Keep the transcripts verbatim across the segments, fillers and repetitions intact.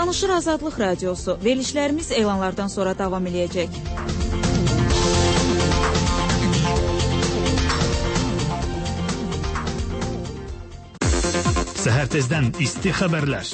Danışır Azadlıq Radiosu. Verilişlərimiz elanlardan sonra davam edəcək. Səhər tezdən isti xəbərlər.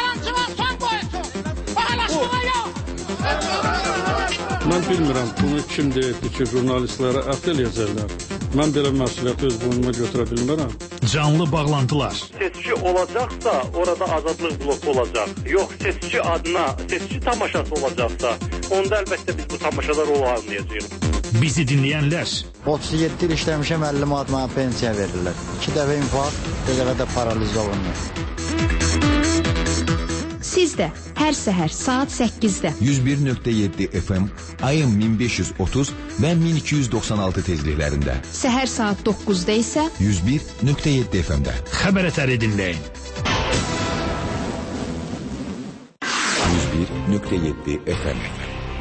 Mən bilmirəm, bunu kim deyirdi ki, jurnalistlərə ət eləyəcəklər. Mən belə məsuliyyəti öz boynuma götürə bilmirəm. Canlı bağlantılar. Seçki olacaqsa, orada azadlıq bloku olacaq. Yox, seçki adına, seçki tamaşası olacaqsa, onda əlbəttə biz bu tamaşada rol almayacağıq. Bizi dinləyənlər. otuz yeddi il işləmişəm, əlli manat mənə pensiya verirlər. İki dəfə infarkt, bir dəfə də paraliz olunur. Siz də hər səhər saat səkkizdə yüz bir nöqtə yeddi F M, ayın min beş yüz otuz və min iki yüz doxsan altı tezliklərində. Səhər saat doqquzda isə yüz bir nöqtə yeddi F M-də. Xəbər ətəri dinləyin. yüz bir nöqtə yeddi F M.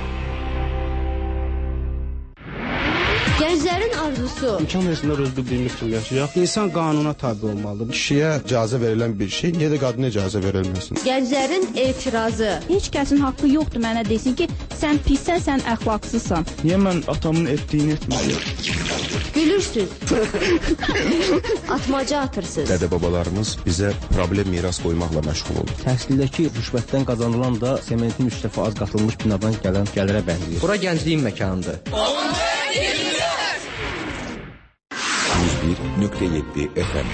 Gənclərin arzusu. İmkan versinlər öz bildiyimiz kimi yaşayaq. İnsan qanuna tabi olmalıdır. Kişiyə icazə verilən bir şey, niyə də qadına icazə verilməsin? Gənclərin etirazı. Heç kəsin haqqı yoxdur mənə desin ki, sən pissən, sən əxlaqsızsan. Niyə mən atamın etdiyini etməliyim? Gülürsüz. Atmaca atırsınız. Dədə-babalarımız bizə problem miras qoymaqla məşğul olur. Təhsildəki rüşvətdən qazanılan da sementin üç dəfə az qatılmış binadan gələn gəlirə bənzəyir. Bura gəncliyin məkanıdır. yüz bir nöqtə yeddi F M.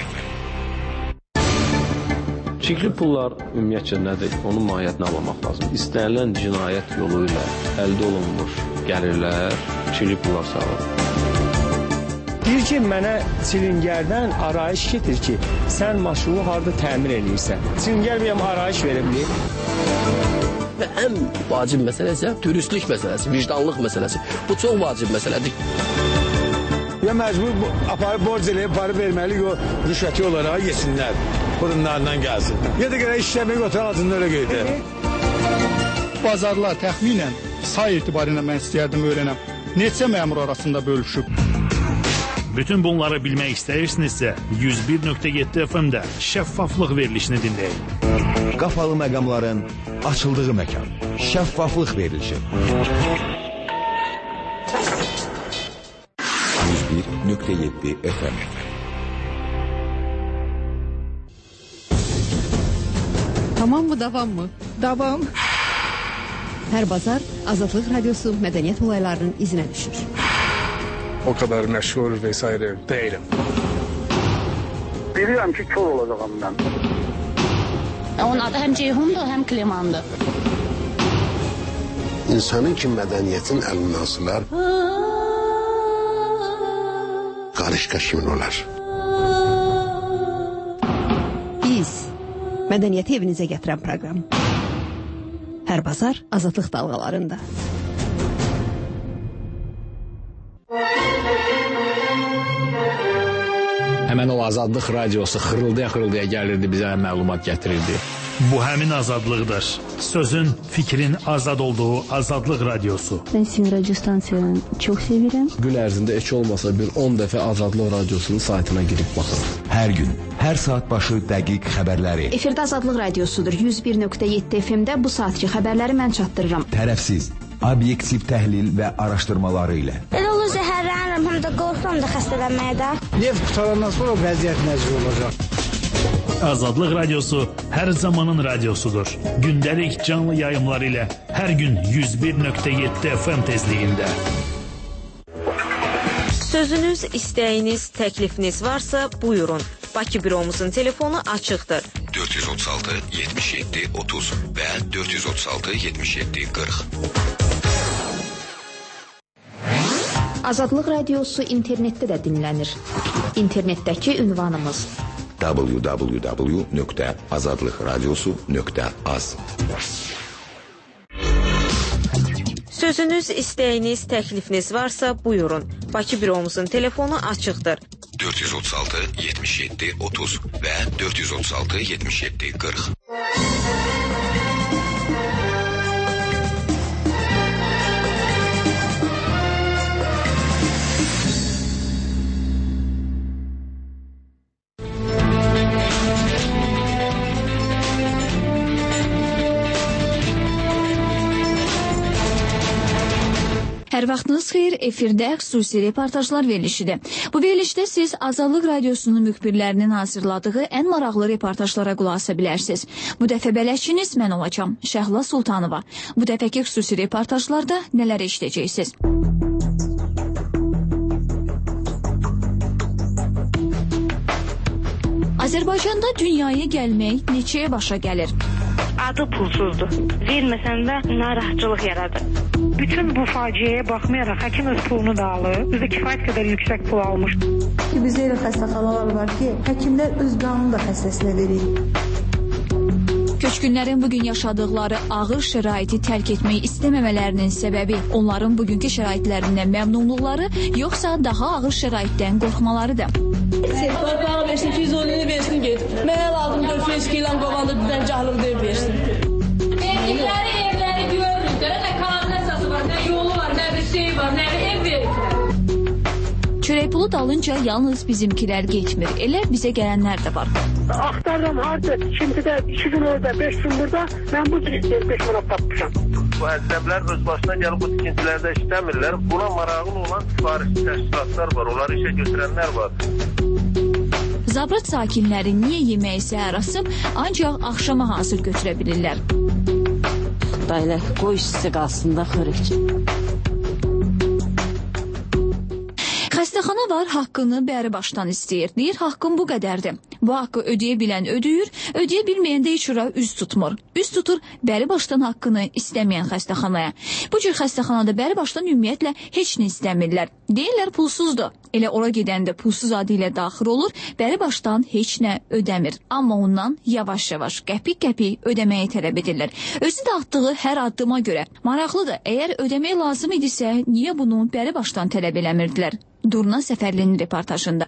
Çirkli pullar ümumiyyətcə nədir? Onun mahiyyətini anlamaq lazım. İstənilən cinayət yolu ilə əldə olunmuş gəlirlər çirkli pullar sağlar. Deyir ki, mənə çilingərdən arayış getir ki, sən maşını harada təmir edirsən. Çilingər bir arayış verebilir. Və ən vacib məsələsə dürüstlük məsələsi, vicdanlıq məsələsi. Bu çox vacib məsələdir. Ya məcbur aparıb borc eləyib, parı verməli, o rüşvəti olaraq yesinlər, burunlarından gəlsin. Ya da görə işləmək oturan altında öyle qeydir. Bazarlar təxminən say etibarıyla mən istəyərdim öyrənəm. Neçə məmur arasında bölüşüb? Bütün bunları bilmək istəyirsinizsə, yüz bir nöqtə yeddi F M-də şəffaflıq verilişini dinləyin. Qapalı məqamların açıldığı məkan. Şəffaflıq verilişi. yüz bir nöqtə yeddi F M. Tamam mı, davam mı? Davam. Hər bazar Azadlıq Radiosu mədəniyyət olaylarının izinə düşür. O kadar məşhur vesaire değilim. Bilirəm ki, kör olacağım mən. Onun adı həm Ceyhundur, həm Klimandır. İnsanın ki, mədəniyyətin əlindən asılar, qarışqa kimin olar? Biz mədəniyyəti evinizə gətirən proqram. Hər bazar Azadlıq dalğalarında. Həmən o Azadlıq Radiosu xırıldaya-xırıldaya gəlirdi, bizə məlumat gətirirdi. Bu həmin azadlıqdır. Sözün, fikrin azad olduğu Azadlıq Radiosu. Ben sizin radyo stansiyanı çok seviyorum. Gün ərzində heç olmasa bir on dəfə Azadlıq Radiosunun saytına girib baxırıq. Hər gün, hər saat başı dəqiq xəbərləri. Efirdə Azadlıq Radiosudur. yüz bir nöqtə yeddi F M-də bu saatki xəbərləri mən çatdırıram. Tərəfsiz, obyektiv təhlil və araşdırmaları ilə. Elə olur zəhərlənirəm, həm də qorxuram da xəstələnməyə də. Neft qutarandan sonra vəziyyət nəzir olacaq. Azadlıq Radiosu hər zamanın radiosudur. Gündəlik canlı yayımlar ilə hər gün yüz bir nöqtə yeddi F M tezliyində. Sözünüz, istəyiniz, təklifiniz varsa buyurun. Bakı büromuzun telefonu açıqdır. dörd yüz otuz altı yetmiş yeddi otuz və dörd yüz otuz altı yetmiş yeddi qırx. Azadlıq Radiosu internetdə də dinlənir. İnternetdəki ünvanımız w w w nöqtə azadlıqradiosu nöqtə az. Sözünüz, istəyiniz, təklifiniz varsa buyurun. Bakı büromuzun telefonu açıqdır. dörd yüz otuz altı yetmiş yeddi otuz və dörd yüz otuz altı yetmiş yeddi qırx. Hər vaxtınız xeyir, efirdə xüsusi reportajlar verilişidir. Bu verilişdə siz Azadlıq Radiosunun müxbirlərinin hazırladığı ən maraqlı reportajlara qulaq asa bilərsiniz. Bu dəfə bələdçiniz mən olacağam, Şəhla Sultanova. Bu dəfəki xüsusi reportajlarda nələr eşidəcəksiniz? Azərbaycanda dünyaya gəlmək neçəyə başa gəlir? Adı pulsuzdur. Verməsən də narahatçılıq yaradır. Bütün bu faciəyə baxmayaraq həkim öz pulunu da alır. Bizdə kifayət qədər yüksək pul almış. Bizdə elə xəstəxanalar var ki, həkimlər öz qanunu da xəstəsinə verir. Köçkünlərin bugün yaşadıkları ağır şəraiti tərk etmək istəməmələrinin səbəbi onların bugünkü şəraitlərindən məmnunluqları, yoxsa daha ağır şəraitdən qorxmalarıdır. Torpağı versin, iki yüz onunu versin, get. Mənə lazım dörd yüz kilan qovanda bizdən cahlıq deyib versin. Evləri, evləri görürük. Nə kanalizasiyası var, nə yolu var, nə bir şey var, nə bir ev verir. Çörək pulu dalınca yalnız bizimkilər getmir. Elə bizə gələnlər də var. Axtardım harca, şimdi də iki gün orada, beş gün burada, mən bu cür beş manat tapmışam. Bu əcnəblər öz başına gəlib bu tikintilərdə işləmirlər. Buna maraqlı olan sifariş təşkilatlar var, onlar işə götürənlər var. Zabrat sakinləri niyə yeməyi səhər asıb, ancaq axşama hazır götürə bilirlər? Belə qoy işçisi qalsın da xörəkçi. Xəstəxana var, haqqını bəri başdan istəyir. Deyir, haqqım bu qədərdir. Bu haqqı ödəyə bilən ödəyir, ödəyə bilməyən də heç ora üz tutmur. Üz tutur bəri başdan haqqını istəməyən xəstəxanaya. Bu cür xəstəxanada bəri başdan ümumiyyətlə heç nə istəmirlər. Deyirlər, pulsuzdur. Elə ora gedəndə pulsuz adı ilə daxil olur, bəri başdan heç nə ödəmir. Amma ondan yavaş-yavaş, qəpik-qəpik ödəməyi tələb edirlər. Özü də atdığı hər addıma görə. Maraqlıdır, əgər ödəmək lazım idisə, niyə bunu bəri başdan tələb eləmirdilər? Durna Səfərlinin reportajında.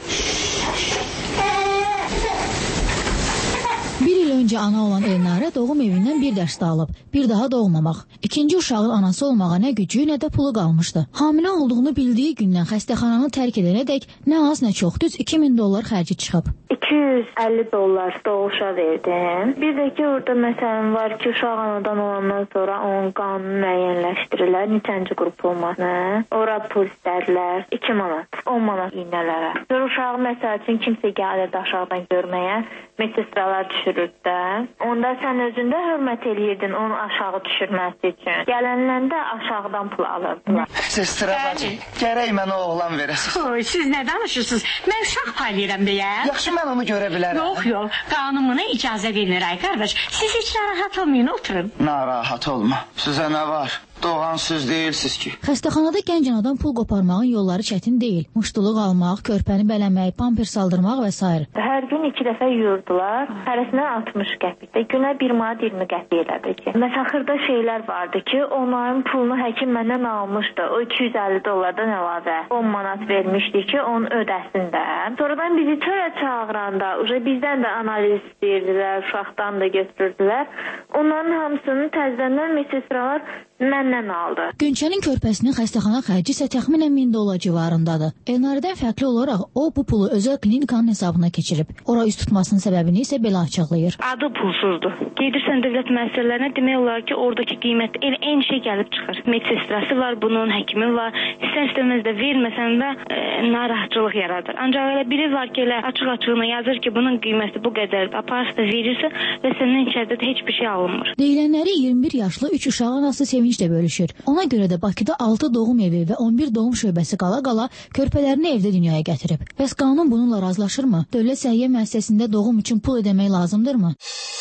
Bir il öncə ana olan Elnarə doğum evindən bir dərs də alıb. Bir daha doğmamaq. İkinci uşağın anası olmağa nə gücü, nə də pulu qalmışdı. Hamilə olduğunu bildiyi gündən xəstəxananı tərk edənədək nə az, nə çox, düz iki min dollar xərci çıxıb. iki yüz əlli dollar doğuşa verdim. Bir də ki, orada məsələn var ki, uşaq anadan olandan sonra onun qanunu müəyyənləşdirirlər. Neçənci qrup olmasına. Ora pul istədilər. iki manat, on manat iynələrə. Sonra uşağı məsəl üçün kimsə gəlirdi aşağıdan görməyə. Medsestralar düşürür də. Onda sən özündə hörmət eləyirdin onu aşağı düşürməsi üçün. Gələnləndə də aşağıdan pul alırdılar. Sestra bacı, gərək mənə oğlan verəsiz. Oy, siz nə danışırsınız? Mən uşaq paylayıram deyə. Yaxşı, mən onu görə bilərəm. Yox, yox, qanununa icazə verilir ay qardaş. Siz heç narahat olmayın, oturun. Narahat olma. Sizə nə var? Doğan siz deyilsiz ki. Xəstəxanada gənc anadan pul qoparmağın yolları çətin deyil. Muştuluq almaq, körpəni bələmək, pamper saldırmaq və s. Hər gün iki dəfə yuyurdular. Hərəsindən altmış qəpikdə. Günə bir manat iyirmi qəpik elədi ki. Məsələn, xırda şeylər vardı ki, onların pulunu həkim məndən almışdı. O iki yüz əlli dollardan əlavə on manat vermişdi ki, onu ödəsin də. Sonradan bizi çölə çağıranda, bizdən də analiz istəyirdilər, uşaqdan da götürürdülər. Onların hamısını təzədən medsestralar məndən aldı. Gönçənin körpəsinin xəstəxana xərci isə təxminən min dollar civarındadır. Elnarədən fərqli olaraq o bu pulu özəl klinikanın hesabına keçirib. Ora üst tutmasının səbəbini isə belə açıqlayır. Adı pulsuzdur. Gedirsən dövlət müəssisələrinə, demək olar ki, oradakı qiymət elə eyni şey gəlib çıxır. Medsestrası var, bunun həkimi var. İstər-istəməz də verməsən də e, narahatçılıq yaradır. Ancaq elə biri var ki, elə açıq-açığına yazır ki, bunun qiyməti bu qədər aparsa da verirsə və səndən içəridə də heç bir şey alınmır. Deyilənləri iyirmi bir yaşlı üç uşağı anası sevinç də bölüşür. Ona görə də Bakıda altı doğum evi və on bir doğum şöbəsi qala-qala körpələrini evdə dünyaya gətirib. Bəs qanun bununla razılaşırmı? Dövlət səhiyyə müəssisəsində doğum üçün pul ödəmək lazımdırmı?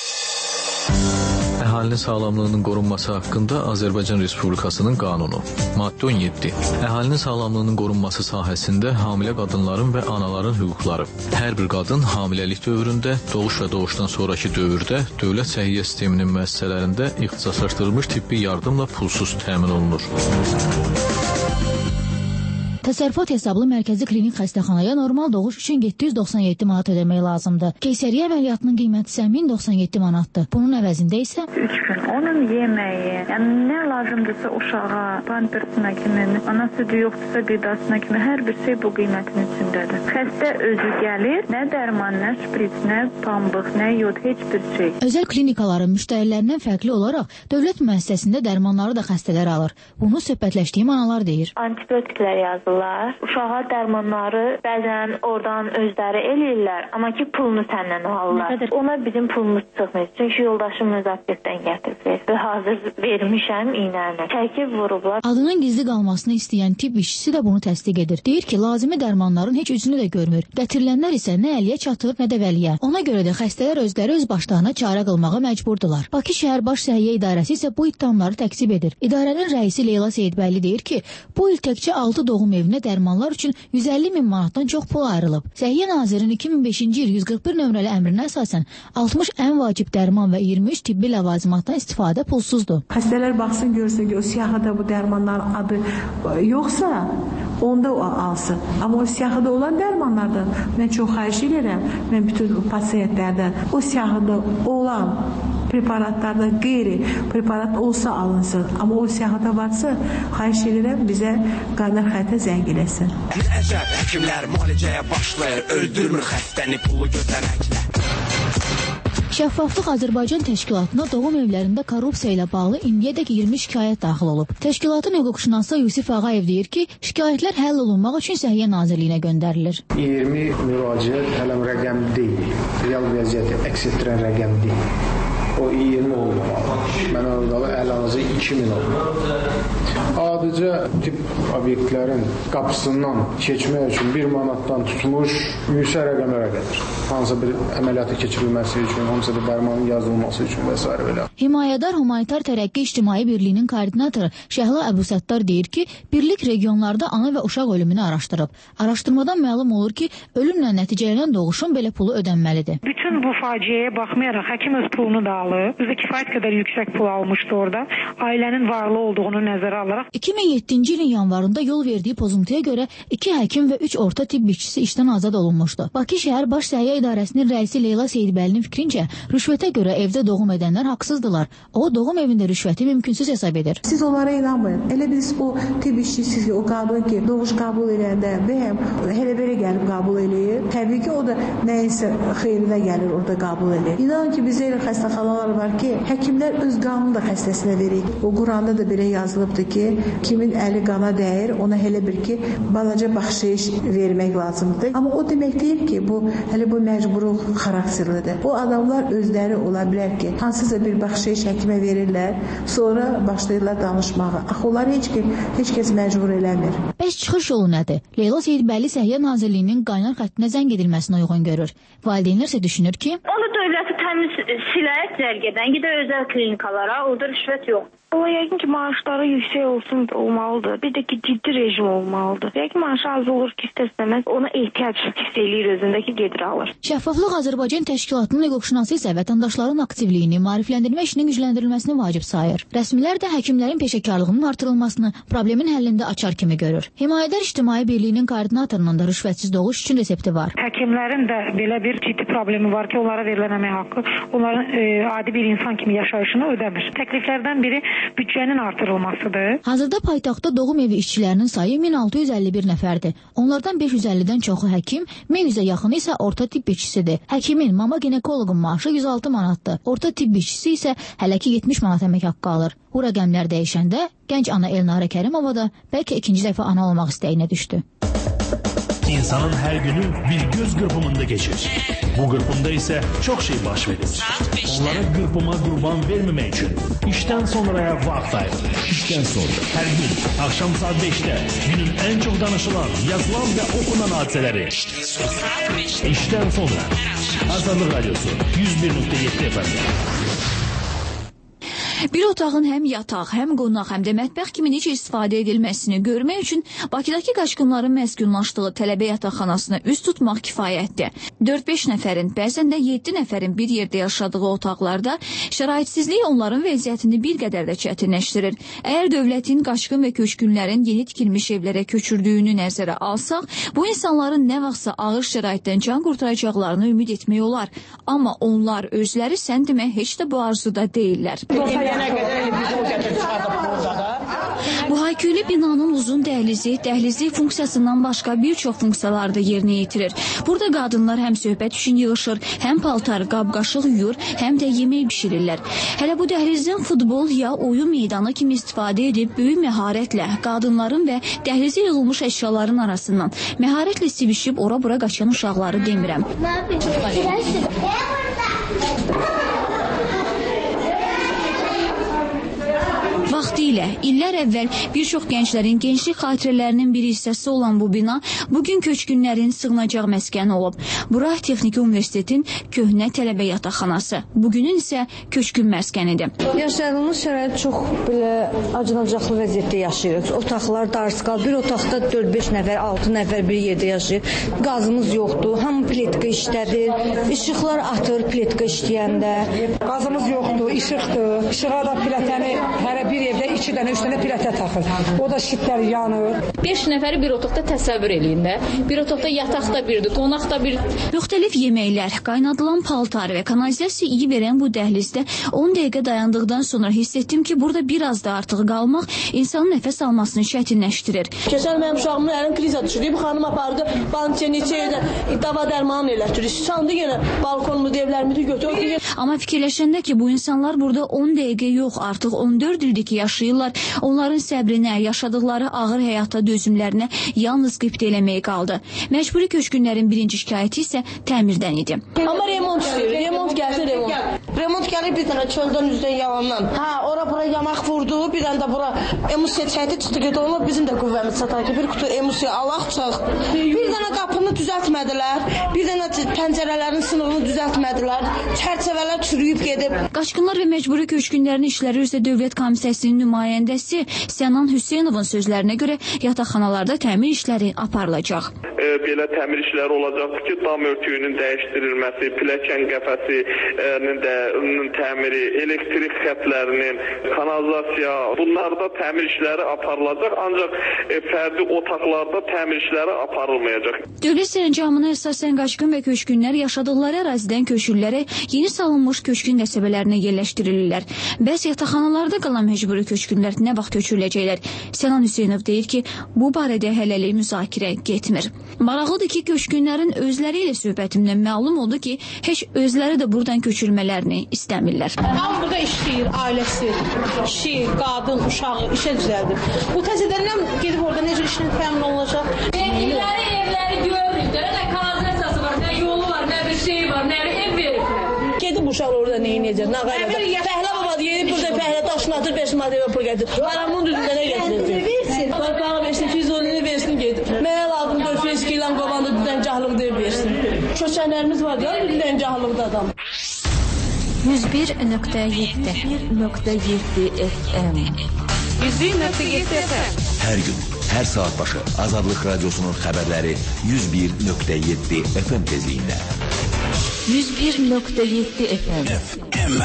Əhalinin sağlamlığının qorunması haqqında Azərbaycan Respublikasının qanunu. Maddə on yeddi. Əhalinin sağlamlığının qorunması sahəsində hamilə qadınların və anaların hüquqları. Hər bir qadın hamiləlik dövründə, doğuş və doğuşdan sonraki dövrdə dövlət səhiyyə sisteminin müəssisələrində ixtisaslaşdırılmış tibbi yardımla pulsuz təmin olunur. Təsərrüfat hesablı mərkəzi klinik xəstəxanaya normal doğuş üçün yeddi yüz doxsan yeddi manat ödəmək lazımdır. Keysəriyyə əməliyyatının qiyməti isə min doxsan yeddi manatdır. Bunun əvəzində isə üç gün onun yeməyi, yəni nə lazımdırsa uşağa, pampersına kimi, ana südü yoxdursa qidasına kimi hər bir şey bu qiymətin içindədir. Xəstə özü gəlir, nə dərman, nə şpris, nə pambıq, nə yod, heç bir şey. Özəl klinikaların müştərilərindən fərqli olaraq dövlət müəssisəsində dərmanları da xəstələr alır. Bunu söhbətləşdiyim analar deyir. Antibiotiklər yazırlar. Uşağa dərmanları bəzən oradan özləri eləyirlər, amma ki pulunu səndən alırlar. Ona bizim pulumuz çıxmır. Çünki yoldaşım öz aptekdən gətirib və hazır vermişəm iynəni. Çəkib vurublar. Adının gizli qalmasını istəyən tibb işçisi də bunu təsdiq edir. Deyir ki, lazımi dərmanların heç üzünü də görmür. Gətirilənlər isə nə əliyə çatır, nə də vəliyə. Ona görə də xəstələr özləri öz başlarına çarə qılmağa məcburdular. Bakı şəhər Baş Səhiyyə İdarəsi isə bu ittihamları təkzib edir. İdarənin rəisi Leyla Seyidbəlli deyir ki, bu il təkcə altı doğum evinə dərmanlar üçün yüz əlli min manatdan çox pul ayrılıb. Səhiyyə Nazirinin iki min beşinci il yüz qırx bir nömrəli əmrinə əsasən altmış ən vacib dərman və iyirmi üç tibbi ləvazimatdan istifadə pulsuzdur. Xəstələr baxsın, görsün ki, o siyahıda bu dərmanların adı yoxsa, onda o alsın. Amma o siyahıda olan dərmanlardan mən çox xahiş edirəm, mən bütün pasiyentlərdən o siyahıda olan preparatlardan qeyri preparat olsa alınsın. Amma o siyahıda varsa, xahiş edirəm bizə qaynar xəttə zəng eləsin. Əcəb həkimlər müalicəyə başlayır, öldürmür xəstəni pulu götürməklə. Şəffaflıq Azərbaycan Təşkilatına doğum evlərində korrupsiya ilə bağlı indiyədək iyirmi şikayət daxil olub. Təşkilatın hüquqşünası Yusif Ağayev deyir ki, şikayətlər həll olunmaq üçün Səhiyyə Nazirliyinə göndərilir. iyirmi müraciət hələm rəqəm deyil, real vəziyyəti əks etdirən rəqəm deyil. O iyirmi olmalı. Mən orada əlazı iki min olmalı. Adicə tip obyektlərin qapısından keçmək üçün bir manatdan tutmuş yüksək rəqəmlərə gəlir. Hansısa bir əməliyyatı keçirilməsi üçün, hansısa bir dərmanın yazılması üçün və s. belə. Himayədar Humanitar Tərəqqi İctimai Birliyinin koordinatoru Şəhla Əbusəttar deyir ki, birlik regionlarda ana və uşaq ölümünü araşdırıb. Araşdırmadan məlum olur ki, ölümlə nəticələnən doğuşun belə pulu ödənməlidir. Bütün bu faciəyə baxmayaraq həkim öz pulunu da alıb. Bizə kifayət qədər yüksək pul almışdı orada. Ailənin varlı olduğunu nəzərə alaraq. iki min yeddinci ilin yanvarında yol verdiyi pozuntuya görə iki həkim və üç orta tibb işçisi işdən azad olunmuşdu. Bakı şəhər Baş Səhiyyə İdarəsinin rəisi Leyla Seyidbəllinin fikrincə, rüşvətə görə evdə doğum edənlər haqsızdılar. O, doğum evində rüşvəti mümkünsüz hesab edir. Siz onlara inanmayın. Elə biz o tibb işçisi ki, o qadın ki, doğuş qəbul edəndə bəyəm, hələ belə gəlib qəbul eləyir. Təbii ki, o da nəyinsə xeyrinə gəlir, orada qəbul eləyir. İnanın ki, bizə elə xəstəxanalar var ki, həkimlər öz qanunu da xəstəsinə verir. O Quranda da belə yazılıbdır ki, kimin əli qana dəyir, ona hələ bir ki, balaca bəxşiş vermək lazımdır. Amma o demək deyil ki, bu hələ bu məcburluq xarakterlidir. O adamlar özləri ola bilər ki, hansısa bir bəxşiş həkimə verirlər, sonra başlayırlar danışmağa. Axı onlar heç kim, heç kəs məcbur eləmir. Bəs çıxış yolu nədir? Leyla Seyidbəlli Səhiyyə Nazirliyinin qaynar xəttinə zəng edilməsini uyğun görür. Valideynlər isə düşünür ki, onu dövləti təmiz silahət zərgədən gedə özəl klinikalara, orada rüşvət yox. O yəqin ki, maaşları yüksək olsun olmalıdır. Bir də ki, ciddi rejim olmalıdır. Yəqin maaşı az olur ki, istəsəməz ona ehtiyac hiss eləyir özündəki gedir alır. Şəffaflıq Azərbaycan Təşkilatının hüquqşünası isə vətəndaşların aktivliyini, maarifləndirmə işinin gücləndirilməsini vacib sayır. Rəsmilər də həkimlərin peşəkarlığının artırılmasını problemin həllində açar kimi görür. Himayədar İctimai Birliyinin koordinatorunun da rüşvətsiz doğuş üçün resepti var. Həkimlərin də belə bir ciddi problemi var ki, onlara verilən əmək haqqı onların e, adi bir insan kimi yaşayışını ödəmir. Təkliflərdən biri büdcənin artırılmasıdır. Hazırda paytaxtda doğum evi işçilərinin sayı min altı yüz əlli bir nəfərdir. Onlardan beş yüz əllidən çoxu həkim, min yüzə yaxını isə orta tibb işçisidir. Həkimin, mama ginekoloqun maaşı yüz altı manatdır. Orta tibb işçisi isə hələ ki yetmiş manat əmək haqqı alır. Bu rəqəmlər dəyişəndə gənc ana Elnarə Kərimova da bəlkə ikinci dəfə ana olmaq istəyinə düşdü. İnsanın hər günü bir göz qırpımında keçir. Bu qırpımda isə çox şey baş verir. Onlara qırpıma qurban verməmək üçün işdən sonraya vaxt ayırır. İşdən sonra hər gün axşam saat beşdə günün ən çox danışılan, yazılan və oxunan hadisələri. İşdən sonra Azadlıq Radyosu yüz bir nöqtə yeddi F M. Bir otağın həm yataq, həm qonaq, həm də mətbəx kimi necə istifadə edilməsini görmək üçün Bakıdakı qaçqınların məskunlaşdığı tələbə yataqxanasına üz tutmaq kifayətdir. dörd-beş nəfərin, bəzən də yeddi nəfərin bir yerdə yaşadığı otaqlarda şəraitsizlik onların vəziyyətini bir qədər də çətinləşdirir. Əgər dövlətin qaçqın və köçkünlərin yeni tikilmiş evlərə köçürdüyünü nəzərə alsaq, bu insanların nə vaxtsa ağır şəraitdən can qurtaracaqlarını ümid etmək olar. Amma onlar özləri sən demək heç də bu arzuda deyirlər. Bu hayküylü binanın uzun dəhlizi, dəhlizi funksiyasından başqa bir çox funksiyalarda yerinə yetirir. Burada qadınlar həm söhbət üçün yığışır, həm paltar, qab-qaşıq yuyur, həm də yemək bişirirlər. Hələ bu dəhlizdən futbol ya oyun meydanı kimi istifadə edib böyük məharətlə qadınların və dəhlizə yığılmış əşyaların arasından məharətlə sivişib ora-bura qaçan uşaqları demirəm. Vaxtilə, illər əvvəl bir çox gənclərin gençlik xatirələrinin bir hissəsi olan bu bina bugün köçkünlərin sığınacaq məskəni olub. Bura Texniki Universitetin köhnə tələbə yataqxanası, bugünün isə köçkün məskənidir. Yaşadığımız şərait çox belə acınacaqlı vəziyyətdə yaşayırıq. Otaqlar darısqal, bir otaqda dörd-beş nəfər, altı nəfər bir yerdə yaşayır. Qazımız yoxdur, hamı pletka işlədir, işıqlar atır pletka işləyəndə. Qazımız yoxdur, işıqdır, işığa da plətəni hərə bir evdə iki dənə, üç dənə plətə taxır. O da şitlər yanır. Beş nəfəri bir otaqda təsəvvür eləyin də. Bir otaqda yataq da birdir, qonaq da bir. Müxtəlif yeməklər, qaynadılan paltar və kanalizasiya iyi verən bu dəhlizdə on dəqiqə dayandıqdan sonra hiss etdim ki, burada biraz da artıq qalmaq insanın nəfəs almasını çətinləşdirir. Keçən mənim uşağımın ərin kriza düşürdü. Bu xanım apardı, bançə neçə yerdə dava dərman elətdirir. Sandı yenə balkonmu, devlərimi götürdü. Amma fikirləşəndə ki, bu insanlar burada on dəqiqə yox, artıq on dörd ildir ki, yaşayırlar. Onların səbrinə, yaşadıkları ağır həyata dözümlərinə yalnız qibtə eləmək qaldı. Məcburi köçkünlərin birinci şikayəti isə təmirdən idi. Amma remont istəyir, remont gəlsin remont. Remont gəlir bir dənə çöldən üzdən yalandan. Hə, ora bura yamaq vurdu, bir dənə də bura emusiya çəkdi, çıxdı getdi. Onlar bizim də qüvvəmiz çatar ki, bir qutu emusiya alaq çıx. Bir dənə qapını düzəltmədilər, bir dənə pəncərələrin sınığını düzəltmədilər, çərçivələr çürüyüb gedib. Qaçqınlar və məcburi köçkünlərin işləri üzrə Dövlət Komissiyasının nümayəndəsi Sənan Hüseynovun sözlərinə görə yataqxanalarda təmir işləri aparılacaq. E, belə təmir işləri olacaqdır ki, dam örtüyünün dəyişdirilməsi, pilləkən qəfəsinin də təmiri, elektrik xətlərinin, kanalizasiya, bunlarda təmir işləri aparılacaq, ancaq e, fərdi otaqlarda təmir işləri aparılmayacaq. Dövlət sərəncamına əsasən qaçqın və köçkünlər yaşadıkları ərazidən köçürülərək yeni salınmış köçkün qəsəbələrinə yerləşdirilirlər. Bəs yataqxanalarda qalan məcburi köçkünlər nə vaxt köçürüləcəklər? Sənan Hüseynov deyir ki, bu barədə hələlik müzakirə getmir. Maraqlıdır ki, köçkünlərin özləri ilə söhbətimdən məlum oldu ki, heç özləri də buradan köçürmələrini istəmirlər. Hamı burada işləyir, ailəsi, kişi, qadın, uşağı işə düzəldir. Bu təzədən gedib orada necə işlə təmin olunacaq? Evləri, evləri görürük də, nə kanalizasiyası var, nə yolu var, nə bir şey var, nə bir ev veriblər. Gedib uşaq orada nə edəcək, nə qaynada. Fəhlə babadır, yedib burada fəhlə daşını atır, beş madəyə pul gətir. Aramın düzündə nə gətirəcək? Barbağı versin, iki yüz on versin, gedib. Mənə lazım dörd yüz iki ilan qovanda düzən cahlıq deyib versin. Köçənlərimiz var da, düzən cahlıqda adam. yüz bir nöqtə yeddi nöqtə yeddi F M yüz bir nöqtə yeddi F M Hər gün, hər saat başı Azadlıq Radiosunun xəbərləri yüz bir nöqtə yeddi F M tezliyində. yüz bir nöqtə yeddi F M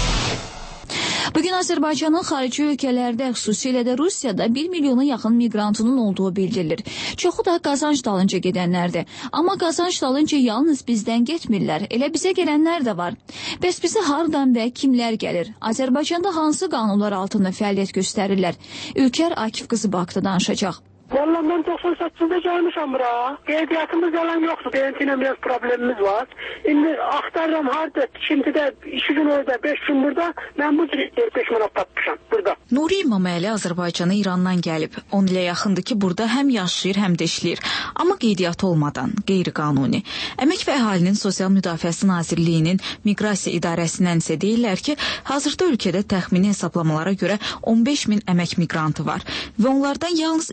Bugün Azərbaycanın xarici ölkələrdə, xüsusilə də Rusiyada bir milyona yaxın miqrantının olduğu bildirilir. Çoxu da qazanc dalınca gedənlərdir. Amma qazanc dalınca yalnız bizdən getmirlər, elə bizə gələnlər də var. Bəs bizə hardan və kimlər gəlir? Azərbaycanda hansı qanunlar altında fəaliyyət göstərirlər? Ülker Akif qızı Bakıda danışacaq. Vallahi ben doksan səkkizdə gəlmişəm bura. Qeydiyyatımız yalan yoxdur. Qeydiyyatıyla biraz problemimiz var. Şimdi axtarıram harada, şimdidə iki gün orada, beş gün burada. Ben bu cür beş manat tapmışam burada. Nuri İmaməli Azərbaycana İrandan gəlib. on ilə yaxındır ki, burada həm yaşayır, həm də işləyir. Amma qeydiyyatı olmadan, qeyri-qanuni. Əmək və Əhalinin Sosial Müdafiəsi Nazirliyinin Miqrasiya İdarəsindən isə deyirlər ki, hazırda ölkədə təxmini hesablamalara görə on beş min əmək miqrantı var və onlardan yalnız iki min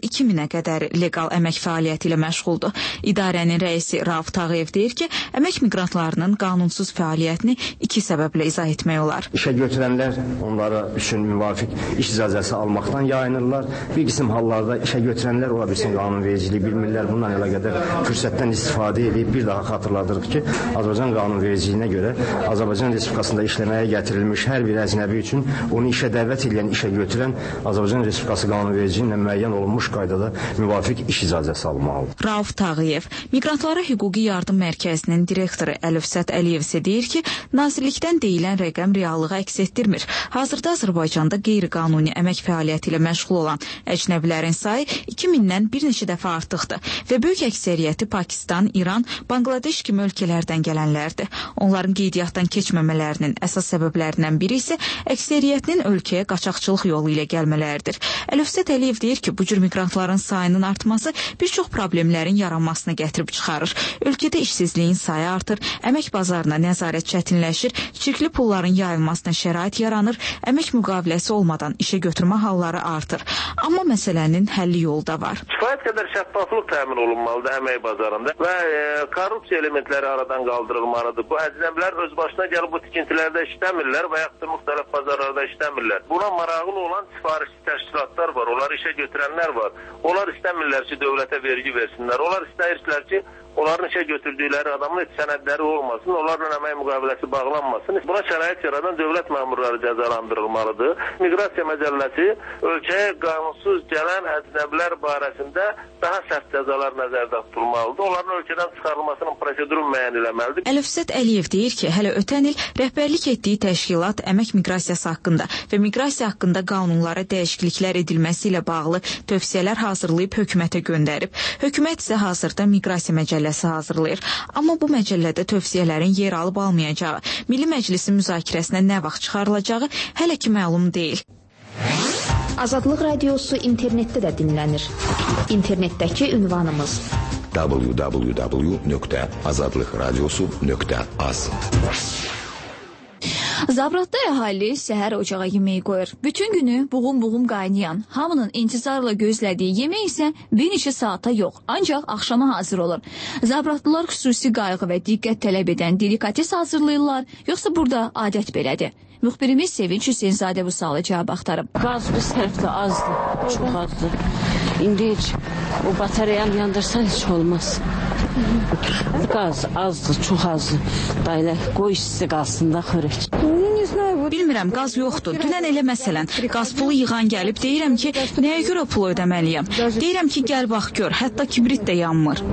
minə qədəri leqal əmək fəaliyyəti ilə məşğuldur. İdarənin rəisi Rauf Tağıyev deyir ki, əmək miqrantlarının qanunsuz fəaliyyətini iki səbəblə izah etmək olar. İşə götürənlər onlara üçün müvafiq iş icazəsi almaqdan yayınırlar. Bir qism hallarda işə götürənlər ola bilsin qanunvericiliyi bilmirlər. Bundan əlaqədar fürsətdən istifadə edib bir daha xatırladırıq ki, Azərbaycan qanunvericiliyinə görə Azərbaycan Respublikasında işləməyə gətirilmiş hər bir əcnəbi üçün onu işə dəvət edən, işə götürən Azərbaycan Respublikası qanunvericiliyi ilə müəyyən olunmuş qaydada müvafiq iş icazəsi almalıdır. Rauf Tağıyev, Miqrantlara Hüquqi Yardım Mərkəzinin direktoru Əlifsət Əliyev isə deyir ki, nazirlikdən deyilən rəqəm reallığı əks etdirmir. Hazırda Azərbaycanda qeyri-qanuni əmək fəaliyyəti ilə məşğul olan əcnəbilərin sayı iki mindən bir neçə dəfə artıqdır və böyük əksəriyyəti Pakistan, İran, Banqladeş kimi ölkələrdən gələnlərdir. Onların qeydiyyatdan keçməmələrinin əsas səbəblərindən biri isə əksəriyyətinin ölkəyə qaçaqçılıq yolu ilə gəlmələridir. Əlifsət Əliyev deyir ki, bu cür miqrantların sayının artması bir çox problemlərin yaranmasını gətirib çıxarır. Ölkədə işsizliyin sayı artır, əmək bazarına nəzarət çətinləşir, çirkli pulların yayılmasına şərait yaranır, əmək müqaviləsi olmadan işə götürmə halları artır. Amma məsələnin həlli yolu da var. Kifayət qədər şəffaflıq təmin olunmalıdır əmək bazarında və e, korrupsiya elementləri aradan qaldırılmalıdır. Bu əcnəbilər öz başına gəlib bu tikintilərdə işləmirlər və yaxud da müxtəlif bazarlarda işləmirlər. Buna maraqlı olan sifarişçi təşkilatlar var, onlar işə götürənlər var. Onlar istəmirlər ki, dövlətə vergi versinlər. Onlar istəyirlər ki, onların işə götürdükləri adamın heç sənədləri olmasın, onlarla əmək müqaviləsi bağlanmasın. Buna şərait yaradan dövlət məmurları cəzalandırılmalıdır. Miqrasiya Məcəlləsi ölkəyə qanunsuz gələn əcnəbilər barəsində daha sərt cəzalar nəzərdə tutulmalıdır. Onların ölkədən çıxarılmasının proseduru müəyyən eləməlidir. Əlifsət Əliyev deyir ki, hələ ötən il rəhbərlik etdiyi təşkilat əmək miqrasiyası haqqında və miqrasiya haqqında qanunlara dəyişikliklər edilməsi ilə bağlı tövsiyələr hazırlayıb hökumətə göndərib. Hökumət isə hazırda miqrasiya məcəlləsi hazırlayır. Amma bu məcəllədə tövsiyələrin yer alıb almayacağı, Milli Məclisin müzakirəsinə nə vaxt çıxarılacağı hələ ki məlum deyil. Azadlıq Radiosu internetdə də dinlənir. İnternetdəki ünvanımız w w w nöqtə azadlıq radiosu nöqtə az. Zabratda əhali səhər ocağa yemək qoyur. Bütün günü buğum-buğum qaynayan, hamının intizarla gözlədiyi yemək isə bir neçə saata yox, ancaq axşama hazır olur. Zabratlılar xüsusi qayğı və diqqət tələb edən delikates hazırlayırlar, yoxsa burada adət belədir? Müxbirimiz Sevinç Hüseynzadə bu sualı cavab axtarıb. Qaz biz tərəfdə azdır, çox azdır. İndi heç o batareyanı yandırsan heç olmaz. Qaz azdır, çox azdır. Dayılar, qoy işsiz qalsın da xörək. Bilmirəm, qaz yoxdur. Dünən elə məsələn, qaz pulu yığan gəlib, deyirəm ki, nəyə görə pul ödəməliyəm? Deyirəm ki, gəl bax gör, hətta kibrit də yanmır.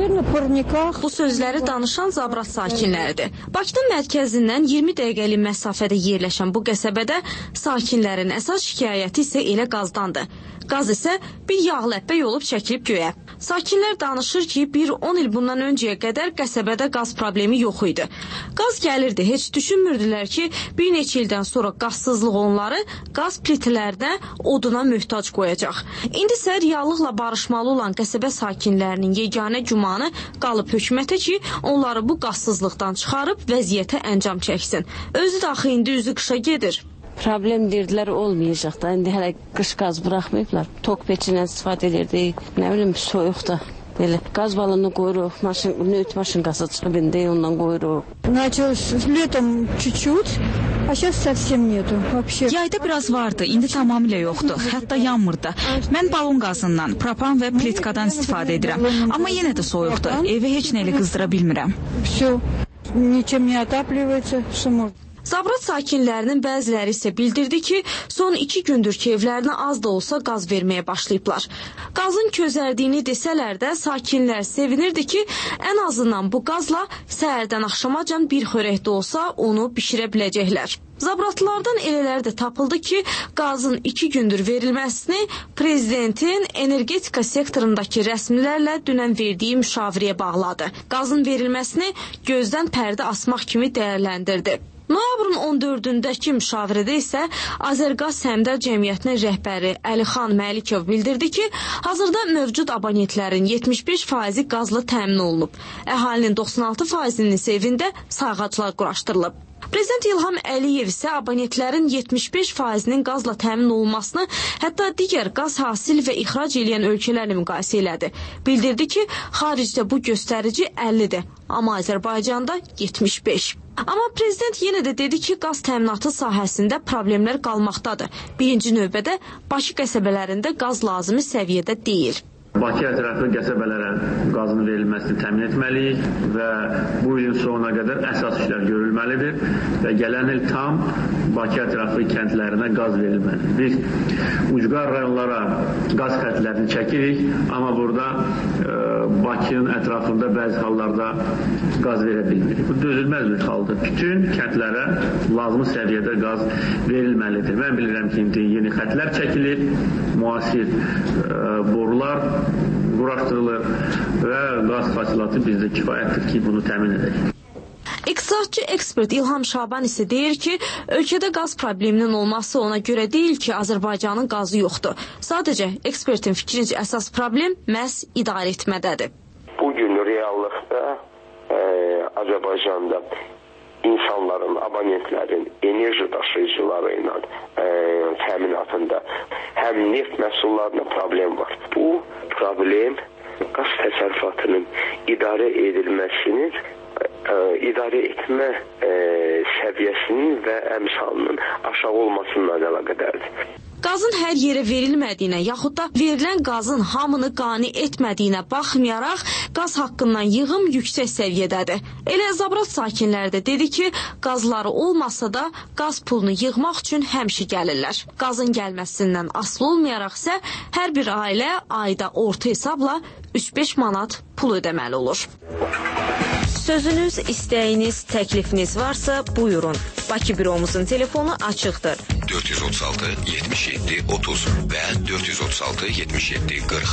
Bu sözləri danışan Zabrat sakinləridir. Bakının mərkəzindən iyirmi dəqiqəlik məsafədə yerləşən bu qəsəbədə sakinlərin əsas şikayəti isə elə qazdandır. Qaz isə bir yağ ləppək olub çəkilib göyə. Sakinlər danışır ki, bir on il bundan öncəyə qədər qəsəbədə qaz problemi yox idi. Qaz gəlirdi, heç düşünmürdülər ki, bir neçə ildən sonra qazsızlıq onları qaz plitələrinə, oduna möhtac qoyacaq. İndi isə reallıqla barışmalı olan qəsəbə sakinlərinin yeganə gümanı qalıb hökumətə ki, onları bu qazsızlıqdan çıxarıb vəziyyətə əncam çəksin. Özü də axı indi üzü qışa gedir. Problem deyirdilər olmayacaq da, indi hələ qış qaz buraxmayıblar. Tok peçindən istifadə edirdik, nə bilim soyuqda. Belə qaz balonu qoyuruq, maşın, nöt maşın qazı çıxıb indi ondan qoyuruq. Началось летом чуть-чуть, а сейчас совсем нету вообще. Yayda biraz vardı, indi tamamilə yoxdur. Hətta yanmır da. Mən balon qazından, propan və plitkadan istifadə edirəm. Amma yenə də soyuqdur. Evi heç nə ilə qızdıra bilmirəm. Все, ничем не отапливается, все можно. Zabrat sakinlərinin bəziləri isə bildirdi ki, son iki gündür ki, evlərinə az da olsa qaz verməyə başlayıblar. Qazın közərdiyini desələr də sakinlər sevinirdi ki, ən azından bu qazla səhərdən axşamacan bir xörək də olsa onu bişirə biləcəklər. Zabratlılardan elələr də tapıldı ki, qazın iki gündür verilməsini prezidentin energetika sektorundakı rəsmilərlə dünən verdiyi müşavirəyə bağladı. Qazın verilməsini gözdən pərdə asmaq kimi dəyərləndirdi. Noyabrın on dördündəki müşavirədə isə Azərqaz Səhmdar Cəmiyyətinin rəhbəri Əlixan Məlikov bildirdi ki, hazırda mövcud abonentlərin yetmiş beş faizi qazla təmin olunub. Əhalinin doxsan altı faizinin isə evində sayğaclar quraşdırılıb. Prezident İlham Əliyev isə abonentlərin yetmiş beş faizinin qazla təmin olunmasını hətta digər qaz hasil və ixrac edən ölkələrlə müqayisə elədi. Bildirdi ki, xaricdə bu göstərici əllidir, amma Azərbaycanda yetmiş beş. Amma prezident yenə də dedi ki, qaz təminatı sahəsində problemlər qalmaqdadır. Birinci növbədə Bakı qəsəbələrində qaz lazımi səviyyədə deyil. Bakı ətraflı qəsəbələrə qazın verilməsini təmin etməliyik və bu ilin sonuna qədər əsas işlər görülməlidir və gələn il tam Bakı ətraflı kəndlərinə qaz verilməlidir. Biz ucqar rayonlara qaz xətlərini çəkirik, amma burada e, Bakının ətrafında bəzi hallarda qaz verə bilmirik. Bu dözülməz bir haldır. Bütün kəndlərə lazımi səviyyədə qaz verilməlidir. Mən bilirəm ki, indi yeni xətlər çəkilir, müasir e, borular quraşdırılır və qaz hasilatı bizdə kifayətdir ki, bunu təmin edək. İqtisadçı ekspert İlham Şaban isə deyir ki, ölkədə qaz probleminin olması ona görə deyil ki, Azərbaycanın qazı yoxdur. Sadəcə ekspertin fikrincə əsas problem məhz idarə etmədədir. Bugün reallıqda e, Azərbaycanda insanların, abonentlərin enerji daşıyıcıları ilə e, təminatında həm neft məhsullarında problem var. Bu problem qaz təsərrüfatının idarə edilməsinin, e, idarə etmə e, səviyyəsinin və əmsalının aşağı olmasından əlaqədardır. Qazın hər yerə verilmədiyinə yaxud da verilən qazın hamını qane etmədiyinə baxmayaraq, qaz haqqından yığım yüksək səviyyədədir. Elə Zabrat sakinləri də dedi ki, qazları olmasa da qaz pulunu yığmaq üçün həmişə gəlirlər. Qazın gəlməsindən asılı olmayaraq isə hər bir ailə ayda orta hesabla üç beş manat pul ödəməli olur. Sözünüz, istəyiniz, təklifiniz varsa buyurun. Bakı büromuzun telefonu açıqdır. dörd yüz otuz altı yetmiş yeddi otuz və dörd yüz otuz altı yetmiş yeddi qırx.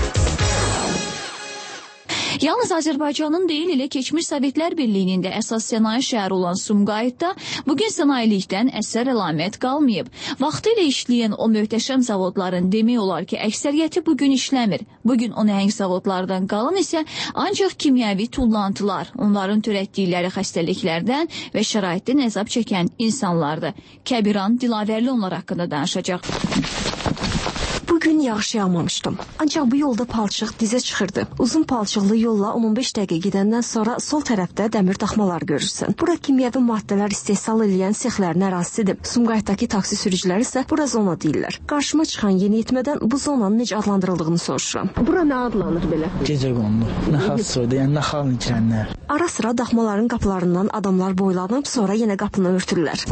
Yalnız Azərbaycanın deyil, elə keçmiş Sovetlər Birliyinin də əsas sənaye şəhəri olan Sumqayıtda bugün sənayelikdən əsər əlamət qalmayıb. Vaxtilə işləyən o möhtəşəm zavodların demək olar ki, əksəriyyəti bugün işləmir. Bugün o nəhəng zavodlardan qalan isə ancaq kimyəvi tullantılar, onların törətdikləri xəstəliklərdən və şəraitdən əzab çəkən insanlardır. Kəbiran Dilavərli onlar haqqında danışacaq. Bugün yağış yağmamışdım. Ancaq bu yolda palçıq dizə çıxırdı. Uzun palçıqlı yolla on beş dəqiqə gedəndən sonra sol tərəfdə dəmir daxmalar görürsən. Bura kimyəvi maddələr istehsal edən sexlərin ərazisidir. Sumqayıtdakı taksi sürücüləri isə bura zona deyirlər. Qarşıma çıxan yeniyetmədən bu zonanın necə adlandırıldığını soruşuram. Bura nə adlanır belə? Gecə qondu. Naxal soydu, yəni naxal girənlər. Ara sıra daxmaların qapılarından adamlar boylanıb, sonra yenə qapını örtürlər.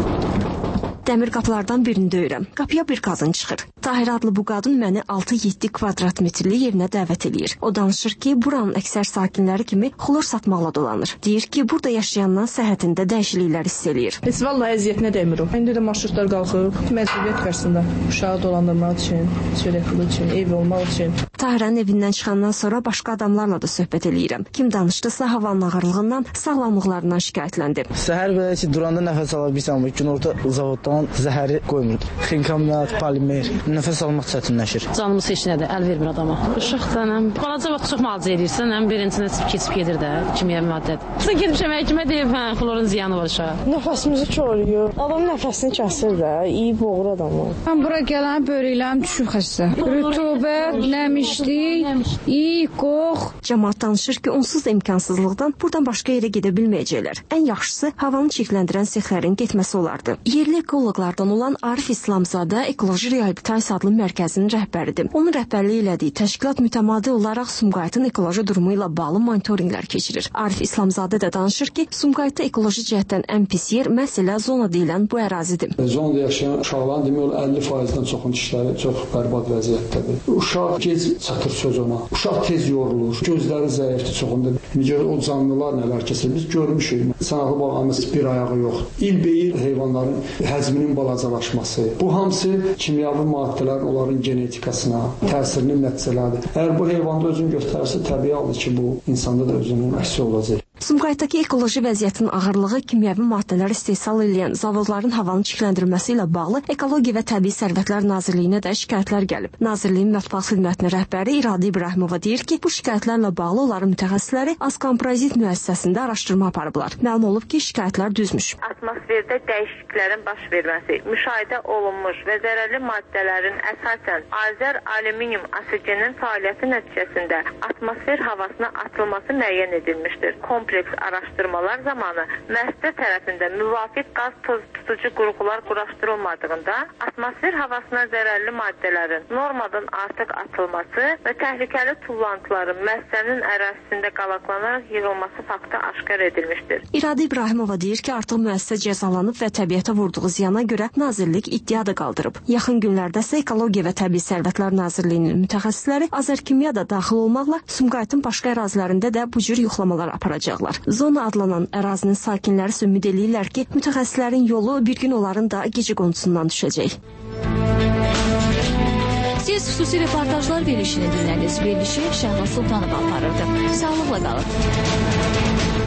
Dəmir qapılardan birini döyürəm. Qapıya bir qadın çıxır. Tahir adlı bu qadın məni altı yeddi kvadrat metrli yerinə dəvət edir. O danışır ki, buranın əksər sakinləri kimi xlor satmaqla dolanır. Deyir ki, burada yaşayandan səhhətində dəyişikliklər hiss eləyir. Heç vallahi əziyyətinə dəymir o. İndi də marşrutlar qalxıb, məcburiyyət qarşısında uşağı dolandırmaq üçün, çörəkli üçün, ev olmaq üçün. Tahirənin evindən çıxandan sonra başqa adamlarla da söhbət eləyirəm. Kim danışdısa havanın ağırlığından, sağlamlıqlarından şikayətləndi. Səhər belə ki, duranda nəfəs ala bilsən, gün orta zavoddan zəhəri qoymur. Xinkamlat, polimer, nəfəs almaq çətinləşir. Canımız heç nədir, əl vermir adama. Uşaqdan həm balaca vaxt çox müalicə edirsən, həm birincinə keçib gedir də, kimyəvi maddədir. Sən getmişəm həkimə deyib, hə, xlorun ziyanı var uşağa. Nəfəsimizi çoğalıyor. Adam nəfəsini kəsir də, iyi boğur adamı. Mən bura gələn böyrəklərim düşüb xəstə. Rütubət, nəmişlik, iyi qox. Cəmaət danışır ki, onsuz da imkansızlıqdan buradan başqa yerə gedə bilməyəcəklər. Ən yaxşısı havanı çirkləndirən sexlərin getməsi olardı. Yerli ekoloqlardan olan Arif İslamzadə Ekoloji Reabilitasiya adlı mərkəzinin rəhbəridir. Onun rəhbərliyi elədiyi təşkilat mütəmadi olaraq Sumqayıtın ekoloji durumu ilə bağlı monitorinqlər keçirir. Arif İslamzadə də danışır ki, Sumqayıtda ekoloji cəhətdən ən pis yer məsələ zona deyilən bu ərazidir. Zonada yaşayan uşaqların demək olar əlli faizdən çoxun dişləri çox bərbad vəziyyətdədir. Uşaq gec çatır sözona. Uşaq tez yorulur. Gözləri zəifdir çoxunda. Necə o canlılar nələr keçir biz görmüşük. Sanalı balığımız bir ayağı yox. İlbeil heyvanların həcminin balacalaşması. Bu hamısı kimyəvi maddələrin onların genetikasına təsirinin nəticələridir. Əgər bu heyvanda özünü göstərsə təbii haldır ki, bu insanda da özünün əksi olacaq. Sumqayıtdakı ekoloji vəziyyətin ağırlığı, kimyəvi maddələr istehsal edən zavodların havanın çirkləndirilməsi ilə bağlı Ekologiya və Təbii Sərvətlər Nazirliyinə də şikayətlər gəlib. Nazirliyin mətbuat xidmətinin rəhbəri İradə İbrahimova deyir ki, bu şikayətlərlə bağlı onların mütəxəssisləri Azkompozit müəssisəsində araşdırma aparıblar. Məlum olub ki, şikayətlər düzmüş. Atmosferdə dəyişikliklərin baş verməsi, müşahidə olunmuş və zərərli maddələrin əsasən Azər alüminium asidinin fəaliyyəti nəticəsində atmosfer havasına atılması müəyyən edilmişdir. Kompleks araşdırmalar zamanı müəssisə tərəfində müvafiq qaz toz tutucu qurğular quraşdırılmadığında atmosfer havasına zərərli maddələrin normadan artıq atılması və təhlükəli tullantıların müəssisənin ərazisində qalaqlanaraq yığılması faktı aşkar edilmişdir. İradə İbrahimova deyir ki, artıq müəssisə cəzalanıb və təbiətə vurduğu ziyana görə Nazirlik iddia da qaldırıb. Yaxın günlərdə isə Ekologiya və Təbii Sərvətlər Nazirliyinin mütəxəssisləri Azərkimya da daxil olmaqla Sumqayıtın başqa ərazilərində də bu cür yoxlamalar aparacaqlar. Zona adlanan ərazinin sakinləri isə ümid eləyirlər ki, mütəxəssislərin yolu bir gün onların da gecə qondusundan düşəcək. Siz xüsusi reportajlar verilişini dinlədiniz. Verilişi Şəhla Sultanov aparırdı. Sağlıqla qalın.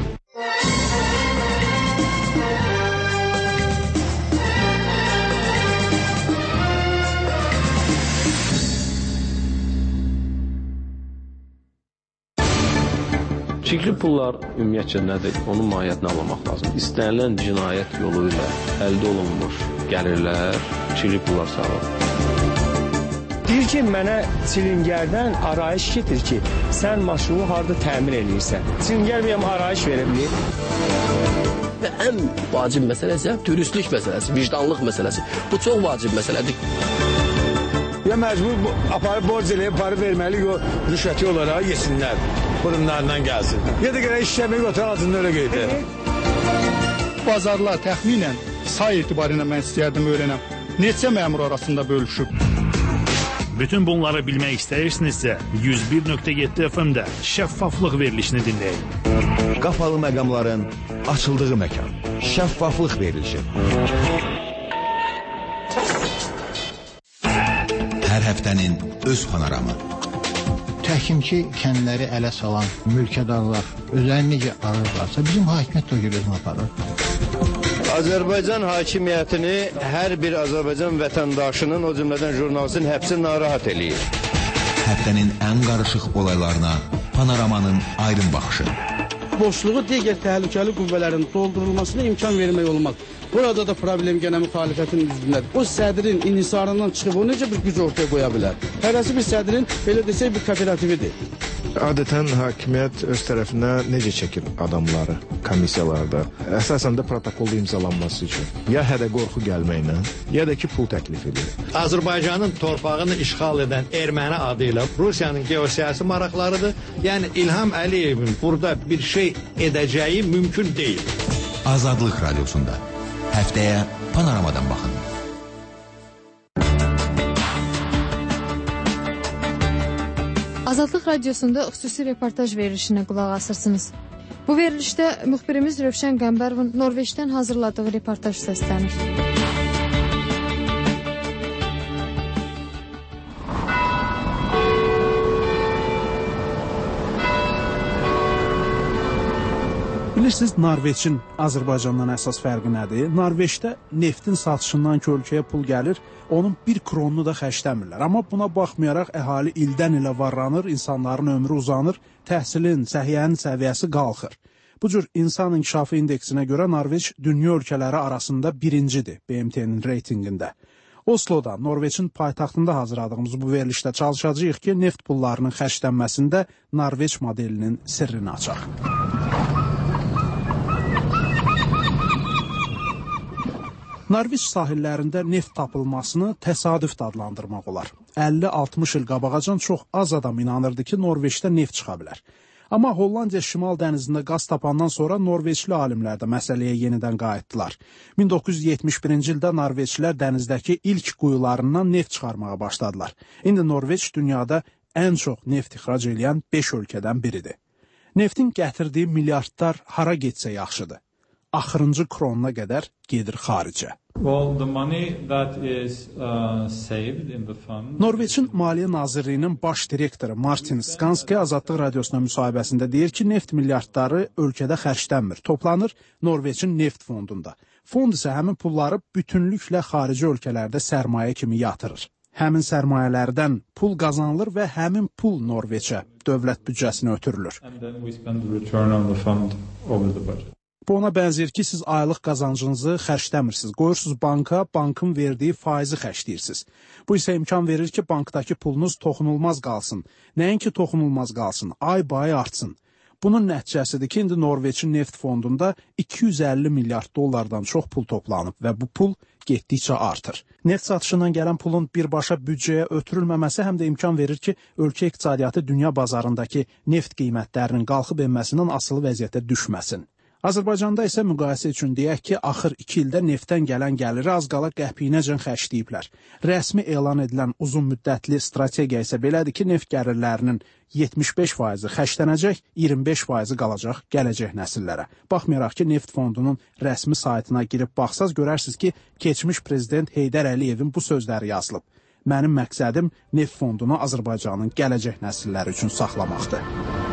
Çirkli pullar ümumiyyətcə nədir? Onun mahiyyətini anlamaq lazım. İstənilən cinayət yolu ilə əldə olunmuş gəlirlər çirkli pullar sağlar. Deyir ki, mənə çilingərdən arayış getir ki, sən maşını harada təmir edirsən. Çilingər bir arayış verebilir. Və ən vacib məsələsi dürüstlük məsələsi, vicdanlıq məsələsi. Bu çox vacib məsələdir. Ya məcbur aparıb borc eləyib, para verməli, o rüşvəti olaraq yesinlər. Burunlarından gəlsin. Ya da görə işləmək otur, ağzında öyle qeydir. Bazarlar təxminən say etibarıyla mən istəyərdim öyrənəm. Neçə məmur arasında bölüşüb? Bütün bunları bilmək istəyirsinizsə, yüz bir nöqtə yeddi F M-də şəffaflıq verilişini dinləyin. Qapalı məqamların açıldığı məkan. Şəffaflıq verilişi. Hər həftənin öz panoramı. Təhkimçi kəndləri ələ salan mülkədarlar özlərini necə arırlarsa, bizim hakimiyyət o gözünü aparır. Azərbaycan hakimiyyətini hər bir Azərbaycan vətəndaşının, o cümlədən jurnalistin həbsi narahat eləyir. Həftənin ən qarışıq olaylarına panoramanın aydın baxışı. Boşluğu digər təhlükəli qüvvələrin doldurulmasına imkan vermək olmaz. Burada da problem gənə müxalifətin üzvündədir. O sədrin inhisarından çıxıb o necə bir güc ortaya qoya bilər? Hərəsi bir sədrin, belə desək, bir kooperatividir. Adətən hakimiyyət öz tərəfinə necə çəkir adamları komissiyalarda? Əsasən də protokolda imzalanması üçün. Ya hədə qorxu gəlməklə, ya da ki, pul təklif edir. Azərbaycanın torpağını işğal edən erməni adı ilə Rusiyanın geosiyasi maraqlarıdır. Yəni İlham Əliyevin burada bir şey edəcəyi mümkün deyil. Azadlıq Radiosunda. Həftəyə panoramadan baxın. Azadlıq Radiosunda xüsusi reportaj verilişinə qulaq asırsınız. Bu verilişdə müxbirimiz Rövşən Qəmbərovun Norveçdən hazırladığı reportaj səslənir. Bilirsiniz, Norveçin Azərbaycandan əsas fərqi nədir? Norveçdə neftin satışından ki, ölkəyə pul gəlir, onun bir kronunu da xərcləmirlər. Amma buna baxmayaraq əhali ildən ilə varlanır, insanların ömrü uzanır, təhsilin, səhiyyənin səviyyəsi qalxır. Bu cür insan inkişafı indeksinə görə Norveç dünya ölkələri arasında birincidir B M T-nin reytinqində. Osloda, Norveçin paytaxtında hazırladığımız bu verilişdə çalışacağıq ki, neft pullarının xərclənməsində Norveç modelinin sirrini açaq. Norveç sahillərində neft tapılmasını təsadüf də adlandırmaq olar. əlli altmış il qabağacan çox az adam inanırdı ki, Norveçdə neft çıxa bilər. Amma Hollandiya şimal dənizində qaz tapandan sonra Norveçli alimlər də məsələyə yenidən qayıtdılar. min doqquz yüz yetmiş birinci ildə Norveçlilər dənizdəki ilk quyularından neft çıxarmağa başladılar. İndi Norveç dünyada ən çox neft ixrac edən beş ölkədən biridir. Neftin gətirdiyi milyardlar hara getsə yaxşıdır. Axırıncı kronuna qədər gedir xaricə. Well, the money that is uh, saved in the fund. Norveçin Maliyyə Nazirliyinin baş direktoru Martin Skanski Azadlıq Radiosuna müsahibəsində deyir ki, neft milyardları ölkədə xərclənmir, toplanır Norveçin neft fondunda. Fond isə həmin pulları bütünlüklə xarici ölkələrdə sərmayə kimi yatırır. Həmin sərmayələrdən pul qazanılır və həmin pul Norveçə, dövlət büdcəsinə ötürülür. And then we spend the return on the fund over the budget. Bu ona bənzər ki, siz aylıq qazancınızı xərcləmirsiniz. Qoyursunuz banka, bankın verdiyi faizi xərcləyirsiniz. Bu isə imkan verir ki, bankdakı pulunuz toxunulmaz qalsın. Nəinki toxunulmaz qalsın, ay bay artsın. Bunun nəticəsidir ki, indi Norveçin neft fondunda iki yüz əlli milyard dollardan çox pul toplanıb və bu pul getdikcə artır. Neft satışından gələn pulun birbaşa büdcəyə ötürülməməsi həm də imkan verir ki, ölkə iqtisadiyyatı dünya bazarındakı neft qiymətlərinin qalxıb enməsindən asılı vəziyyətə düşməsin. Azərbaycanda isə müqayisə üçün deyək ki, axır iki ildə neftdən gələn gəliri az qala qəpiyinəcən xərcləyiblər. Rəsmi elan edilən uzun müddətli strategiya isə belədir ki, neft gəlirlərinin yetmiş beş faizi xərclənəcək, iyirmi beş faizi qalacaq gələcək nəsillərə. Baxmayaraq ki, neft fondunun rəsmi saytına girib baxsaz görərsiniz ki, keçmiş prezident Heydər Əliyevin bu sözləri yazılıb. Mənim məqsədim neft fondunu Azərbaycanın gələcək nəsilləri üçün saxlamaqdır.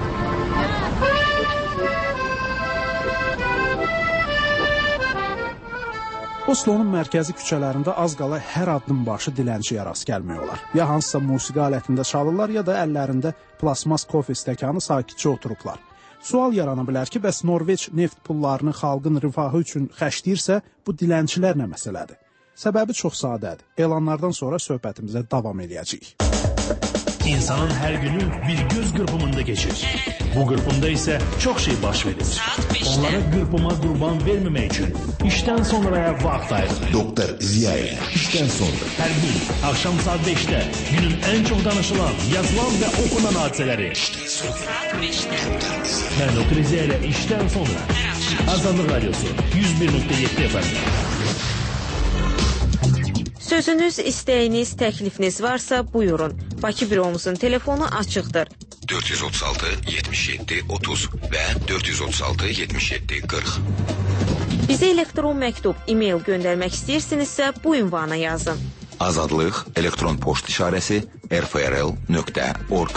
Oslo'nun mərkəzi küçələrində az qala hər addım başı dilənçiyə rast gəlmək olar. Ya hansısa musiqi alətində çalırlar, ya da əllərində plasmas kofe stəkanı sakitcə oturublar. Sual yarana bilər ki, bəs Norveç neft pullarını xalqın rifahı üçün xərcləyirsə, bu dilənçilər nə məsələdir? Səbəbi çox sadədir. Elanlardan sonra söhbətimizə davam edəcəyik. İnsanın hər günü bir göz qırpımında keçir. Bu qırpımda isə çox şey baş verir. Onlara qırpıma qurban verməmək üçün işdən sonraya vaxt ayırır. Doktor Ziyail, işdən sonra. Hər gün axşam saat beşdə günün ən çox danışılan, yazılan və okunan hadisələri. Mən Doktor Ziyail işdən sonra. Azadlıq Radiosu yüz bir nöqtə yeddi F M. Sözünüz, istəyiniz, təklifiniz varsa buyurun. Bakı büromuzun telefonu açıqdır. dörd yüz otuz altı yetmiş yeddi otuz və dörd yüz otuz altı yetmiş yeddi qırx. Bizə elektron məktub, e-mail göndərmək istəyirsinizsə bu ünvana yazın. Azadlıq elektron poçt işarəsi r f r l nöqtə org.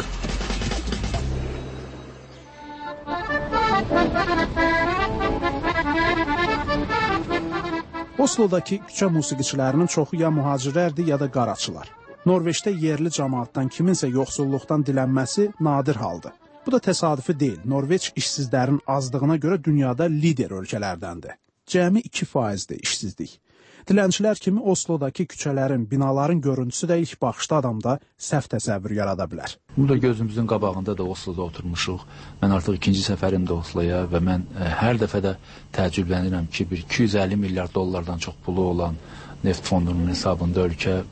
Oslodakı küçə musiqiçilərinin çoxu ya mühacirlərdir, ya da qaraçılar. Norveçdə yerli cəmaatdan kiminsə yoxsulluqdan dilənməsi nadir haldır. Bu da təsadüfi deyil. Norveç işsizlərin azlığına görə dünyada lider ölkələrdəndir. Cəmi iki faizdir işsizlik. Dilənçilər kimi Oslodakı küçələrin, binaların görüntüsü də ilk baxışda adamda səhv təsəvvür yarada bilər. Burada gözümüzün qabağında da Osloda oturmuşuq. Mən artıq ikinci səfərimdə Osloya və mən ə, hər dəfə də təəccüblənirəm ki, bir iki yüz əlli milyard dollardan çox pulu olan neft fondunun hesabında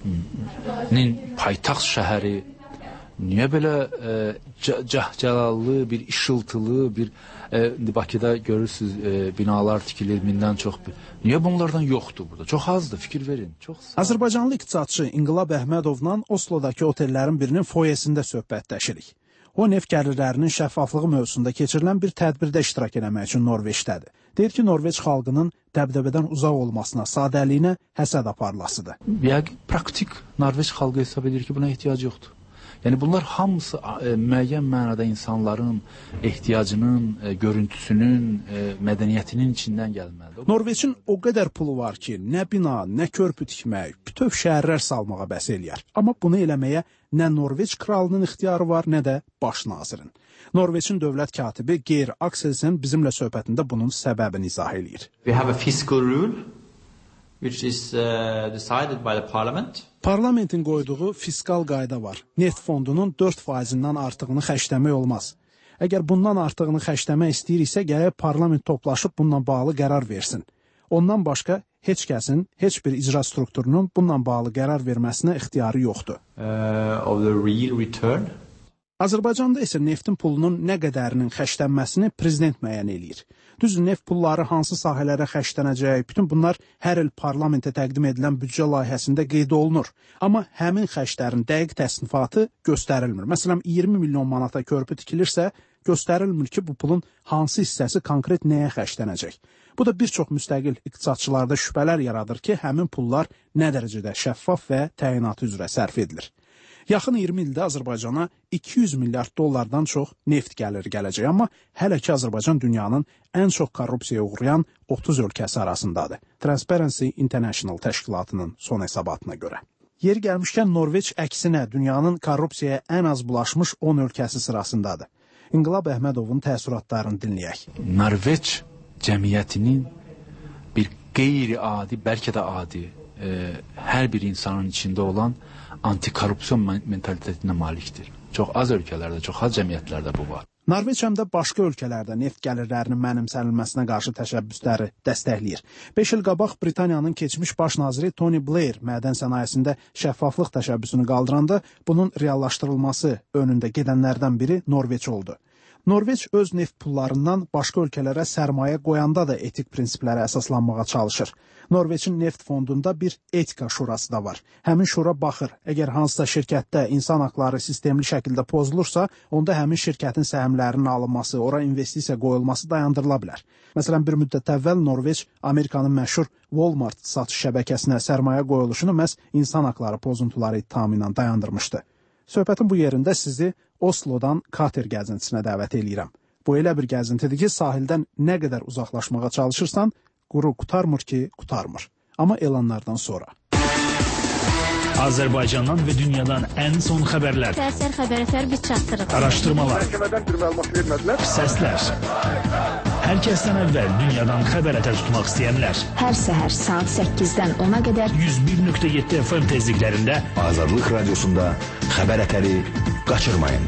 ölkənin paytaxt şəhəri niyə belə ə, cəhcəlallı, bir işıltılı, bir ə, Bakıda görürsünüz ə, binalar tikilir mindən çox. Niyə bunlardan yoxdur burada? Çox azdır, fikir verin. Çox Azərbaycanlı iqtisadçı İnqilab Əhmədovla Oslodakı otellərin birinin foyesində söhbətləşirik. O neft gəlirlərinin şəffaflığı mövzusunda keçirilən bir tədbirdə iştirak etmək üçün Norveçdədir. Deyir ki, Norveç xalqının dəbdəbədən uzaq olmasına, sadəliyinə həsəd aparlasıdır. Yəqin praktik Norveç xalqı hesab edir ki, buna ehtiyac yoxdur. Yəni bunlar hamısı e, müəyyən mənada insanların ehtiyacının, e, görüntüsünün, e, mədəniyyətinin içindən gəlməlidir. Norveçin o qədər pulu var ki, nə bina, nə körpü tikmək, bütöv şəhərlər salmağa bəs eləyər. Amma bunu eləməyə nə Norveç kralının ixtiyarı var, nə də baş nazirin. Norveçin dövlət katibi Geir Akselsen bizimlə söhbətində bunun səbəbini izah eləyir. We have a fiscal rule which is uh, decided by the parliament. Parlamentin qoyduğu fiskal qayda var. Neft fondunun dörd faizindən artığını xərcləmək olmaz. Əgər bundan artığını xərcləmək istəyiriksə, gərək parlament toplaşıb bununla bağlı qərar versin. Ondan başqa heç kəsin, heç bir icra strukturunun bununla bağlı qərar verməsinə ixtiyarı yoxdur. Uh, of the real return. Azərbaycanda isə neftin pulunun nə qədərinin xərclənməsini prezident müəyyən eləyir. Düzdür, neft pulları hansı sahələrə xərclənəcək, bütün bunlar hər il parlamentə təqdim edilən büdcə layihəsində qeyd olunur. Amma həmin xərclərin dəqiq təsnifatı göstərilmir. Məsələn, iyirmi milyon manata körpü tikilirsə, göstərilmir ki, bu pulun hansı hissəsi konkret nəyə xərclənəcək. Bu da bir çox müstəqil iqtisadçılarda şübhələr yaradır ki, həmin pullar nə dərəcədə şəffaf və təyinatı üzrə sərf edilir. Yaxın iyirmi ildə Azərbaycana iki yüz milyard dollardan çox neft gəliri gələcək, amma hələ ki Azərbaycan dünyanın ən çox korrupsiyaya uğrayan otuz ölkəsi arasındadır. Transparency International təşkilatının son hesabatına görə. Yeri gəlmişkən Norveç əksinə dünyanın korrupsiyaya ən az bulaşmış on ölkəsi sırasındadır. İnqilab Əhmədovun təəssüratlarını dinləyək. Norveç cəmiyyətinin bir qeyri-adi, bəlkə də adi, e, hər bir insanın içində olan antikorrupsiyon mentalitetinə malikdir. Çox az ölkələrdə, çox az cəmiyyətlərdə bu var. Norveç həm də başqa ölkələrdə neft gəlirlərinin mənimsənilməsinə qarşı təşəbbüsləri dəstəkləyir. beş il qabaq Britaniyanın keçmiş baş naziri Tony Blair mədən sənayesində şəffaflıq təşəbbüsünü qaldıranda bunun reallaşdırılması önündə gedənlərdən biri Norveç oldu. Norveç öz neft pullarından başqa ölkələrə sərmayə qoyanda da etik prinsiplərə əsaslanmağa çalışır. Norveçin neft fondunda bir etika şurası da var. Həmin şura baxır, əgər hansısa şirkətdə insan haqları sistemli şəkildə pozulursa, onda həmin şirkətin səhmlərinin alınması, ora investisiya qoyulması dayandırıla bilər. Məsələn, bir müddət əvvəl Norveç Amerikanın məşhur Walmart satış şəbəkəsinə sərmayə qoyuluşunu məhz insan haqları pozuntuları ittihamı ilə dayandırmışdı. Söhbətin bu yerində sizi Oslodan Kater gəzintisinə dəvət edirəm. Bu elə bir gəzintidir ki, sahildən nə qədər uzaqlaşmağa çalışırsan, quru qutarmır ki, qutarmır. Amma elanlardan sonra. Azərbaycandan və dünyadan ən son xəbərlər. Səhər xəbərlər biz çatdırırıq. Araşdırmalar. Məhkəmədən bir məlumat vermədilər. Səslər. Hər kəsdən əvvəl dünyadan xəbər ətər tutmaq istəyənlər. Hər səhər saat səkkizdən ona qədər yüz bir nöqtə yeddi F M tezliklərində Azadlıq Radiosunda xəbər ətəri qaçırmayın.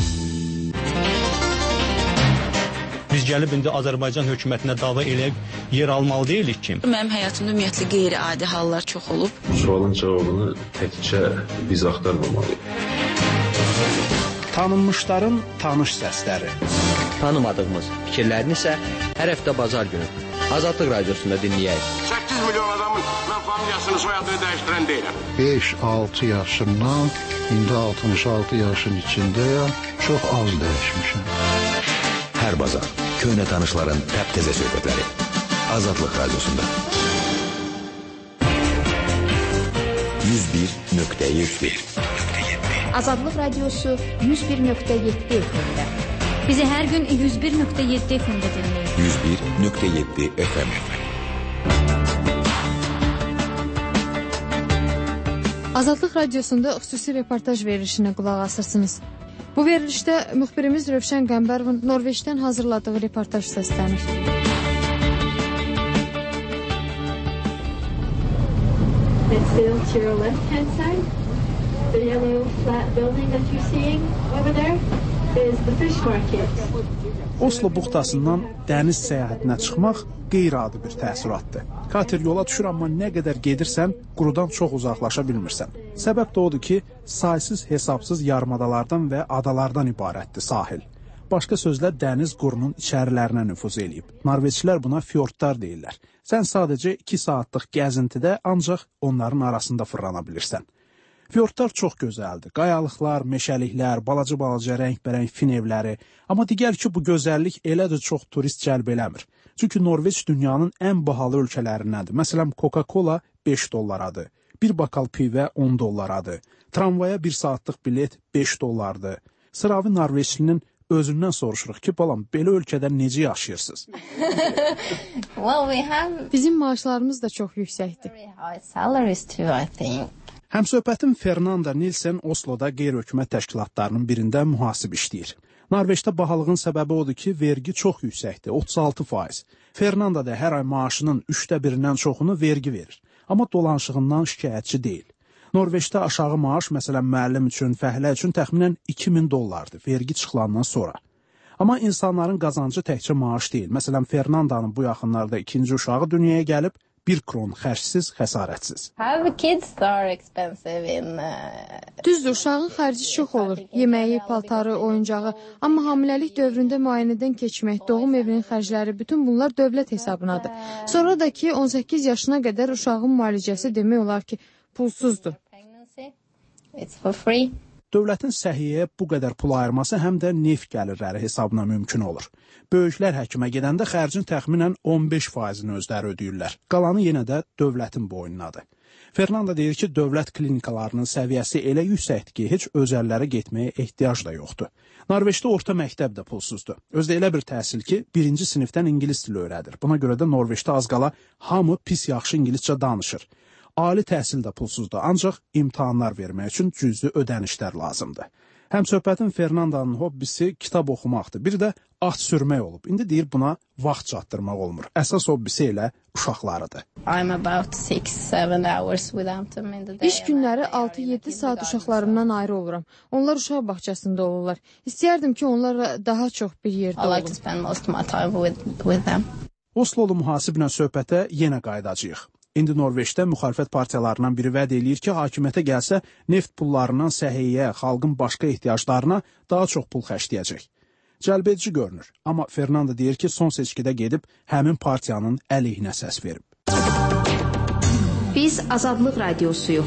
Biz gəlib indi Azərbaycan hökumətinə dava eləyib yer almalı deyilik ki. Mənim həyatımda ümumiyyətlə qeyri-adi hallar çox olub. Sualın cavabını təkcə biz axtarmamalıyıq. Tanınmışların tanış səsləri. Tanımadığımız fikirlərini isə hər həftə bazar günü Azadlıq Radiosunda dinləyək. səkkiz milyon adamın mən familiyasını, soyadını dəyişdirən deyiləm. beş altı yaşımdan indi altmış altı yaşın içindəyəm. Çox az dəyişmişəm. Hər bazar köhnə tanışların təptəzə söhbətləri Azadlıq Radiosunda. yüz bir nöqtə yeddi Azadlıq Radiosu yüz bir nöqtə yeddi F M-də. Bizi hər gün yüz bir nöqtə yeddi F M-də dinləyin. yüz bir nöqtə yeddi F M. Azadlıq Radiosunda xüsusi reportaj verilişinə qulaq asırsınız. Bu verilişdə müxbirimiz Rövşən Qəmbərovun Norveçdən hazırladığı reportaj səslənir. Let's sail to your left-hand side. The yellow flat building that you're seeing over there is the fish market. Oslo buxtasından dəniz səyahətinə çıxmaq qeyri-adi bir təəssüratdır. Kater yola düşür, amma nə qədər gedirsən, qurudan çox uzaqlaşa bilmirsən. Səbəb də odur ki, saysız hesabsız yarımadalardan və adalardan ibarətdir sahil. Başqa sözlə, dəniz qurunun içərilərinə nüfuz eləyib. Norveçlilər buna fjordlar deyirlər. Sən sadəcə iki saatlıq gəzintidə ancaq onların arasında fırlana bilirsən. Fjordlar çox gözəldir. Qayalıqlar, meşəliklər, balaca-balaca rəngbərəng fin evləri. Amma digər ki, bu gözəllik elə də çox turist cəlb eləmir. Çünki Norveç dünyanın ən bahalı ölkələrindəndir. Məsələn, Coca-Cola beş dollaradır. Bir bakal pivə on dollaradır. Tramvaya bir saatlıq bilet beş dollardır. Sıravi Norveçlinin özündən soruşuruq ki, balam, belə ölkədə necə yaşayırsınız? well, we have... Bizim maaşlarımız da çox yüksəkdir. Həmsöhbətim Fernanda Nilsen Osloda qeyri-hökumət təşkilatlarının birində mühasib işləyir. Norveçdə bahalığın səbəbi odur ki, vergi çox yüksəkdir, otuz altı faiz. Fernanda da hər ay maaşının üçdə birindən çoxunu vergi verir. Amma dolanışığından şikayətçi deyil. Norveçdə aşağı maaş, məsələn, müəllim üçün, fəhlə üçün təxminən iki min dollardır, vergi çıxılandan sonra. Amma insanların qazancı təkcə maaş deyil. Məsələn, Fernandanın bu yaxınlarda ikinci uşağı dünyaya gəlib, bir kron xərcsiz, xəsarətsiz. Düzdür, uşağın xərci çox olur. Yeməyi, paltarı, oyuncağı. Amma hamiləlik dövründə müayinədən keçmək, doğum evinin xərcləri, bütün bunlar dövlət hesabınadır. Sonra da ki, on səkkiz yaşına qədər uşağın müalicəsi demək olar ki, pulsuzdur. Dövlətin səhiyyəyə bu qədər pul ayırması həm də neft gəlirləri hesabına mümkün olur. Böyüklər həkimə gedəndə xərcin təxminən on beş faizini özləri ödəyirlər. Qalanı yenə də dövlətin boynunadır. Fernando deyir ki, dövlət klinikalarının səviyyəsi elə yüksəkdir ki, heç özəllərə getməyə ehtiyac da yoxdur. Norveçdə orta məktəb də pulsuzdur. Özdə elə bir təhsil ki, birinci sinifdən ingilis dili öyrədir. Buna görə də Norveçdə az qala hamı pis yaxşı ingiliscə danışır. Ali təhsil də pulsuzdur, ancaq imtahanlar vermək üçün cüzi ödənişlər lazımdır. Həmsöhbətin Fernandanın hobbisi kitab oxumaqdır. Bir də at sürmək olub. İndi deyir buna vaxt çatdırmaq olmur. Əsas hobbisi elə uşaqlarıdır. İş günləri altı yeddi saat uşaqlarımdan ayrı oluram. Onlar uşaq bağçasında olurlar. İstəyərdim ki, onlarla daha çox bir yerdə olum. Oslolu mühasiblə söhbətə yenə qaydacağıq. İndi Norveçdə müxalifət partiyalarından biri vəd eləyir ki, hakimiyyətə gəlsə neft pullarından səhiyyəyə, xalqın başqa ehtiyaclarına daha çox pul xərcləyəcək. Cəlbedici görünür, amma Fernando deyir ki, son seçkidə gedib həmin partiyanın əleyhinə səs verib. Biz Azadlıq Radiosuyuq.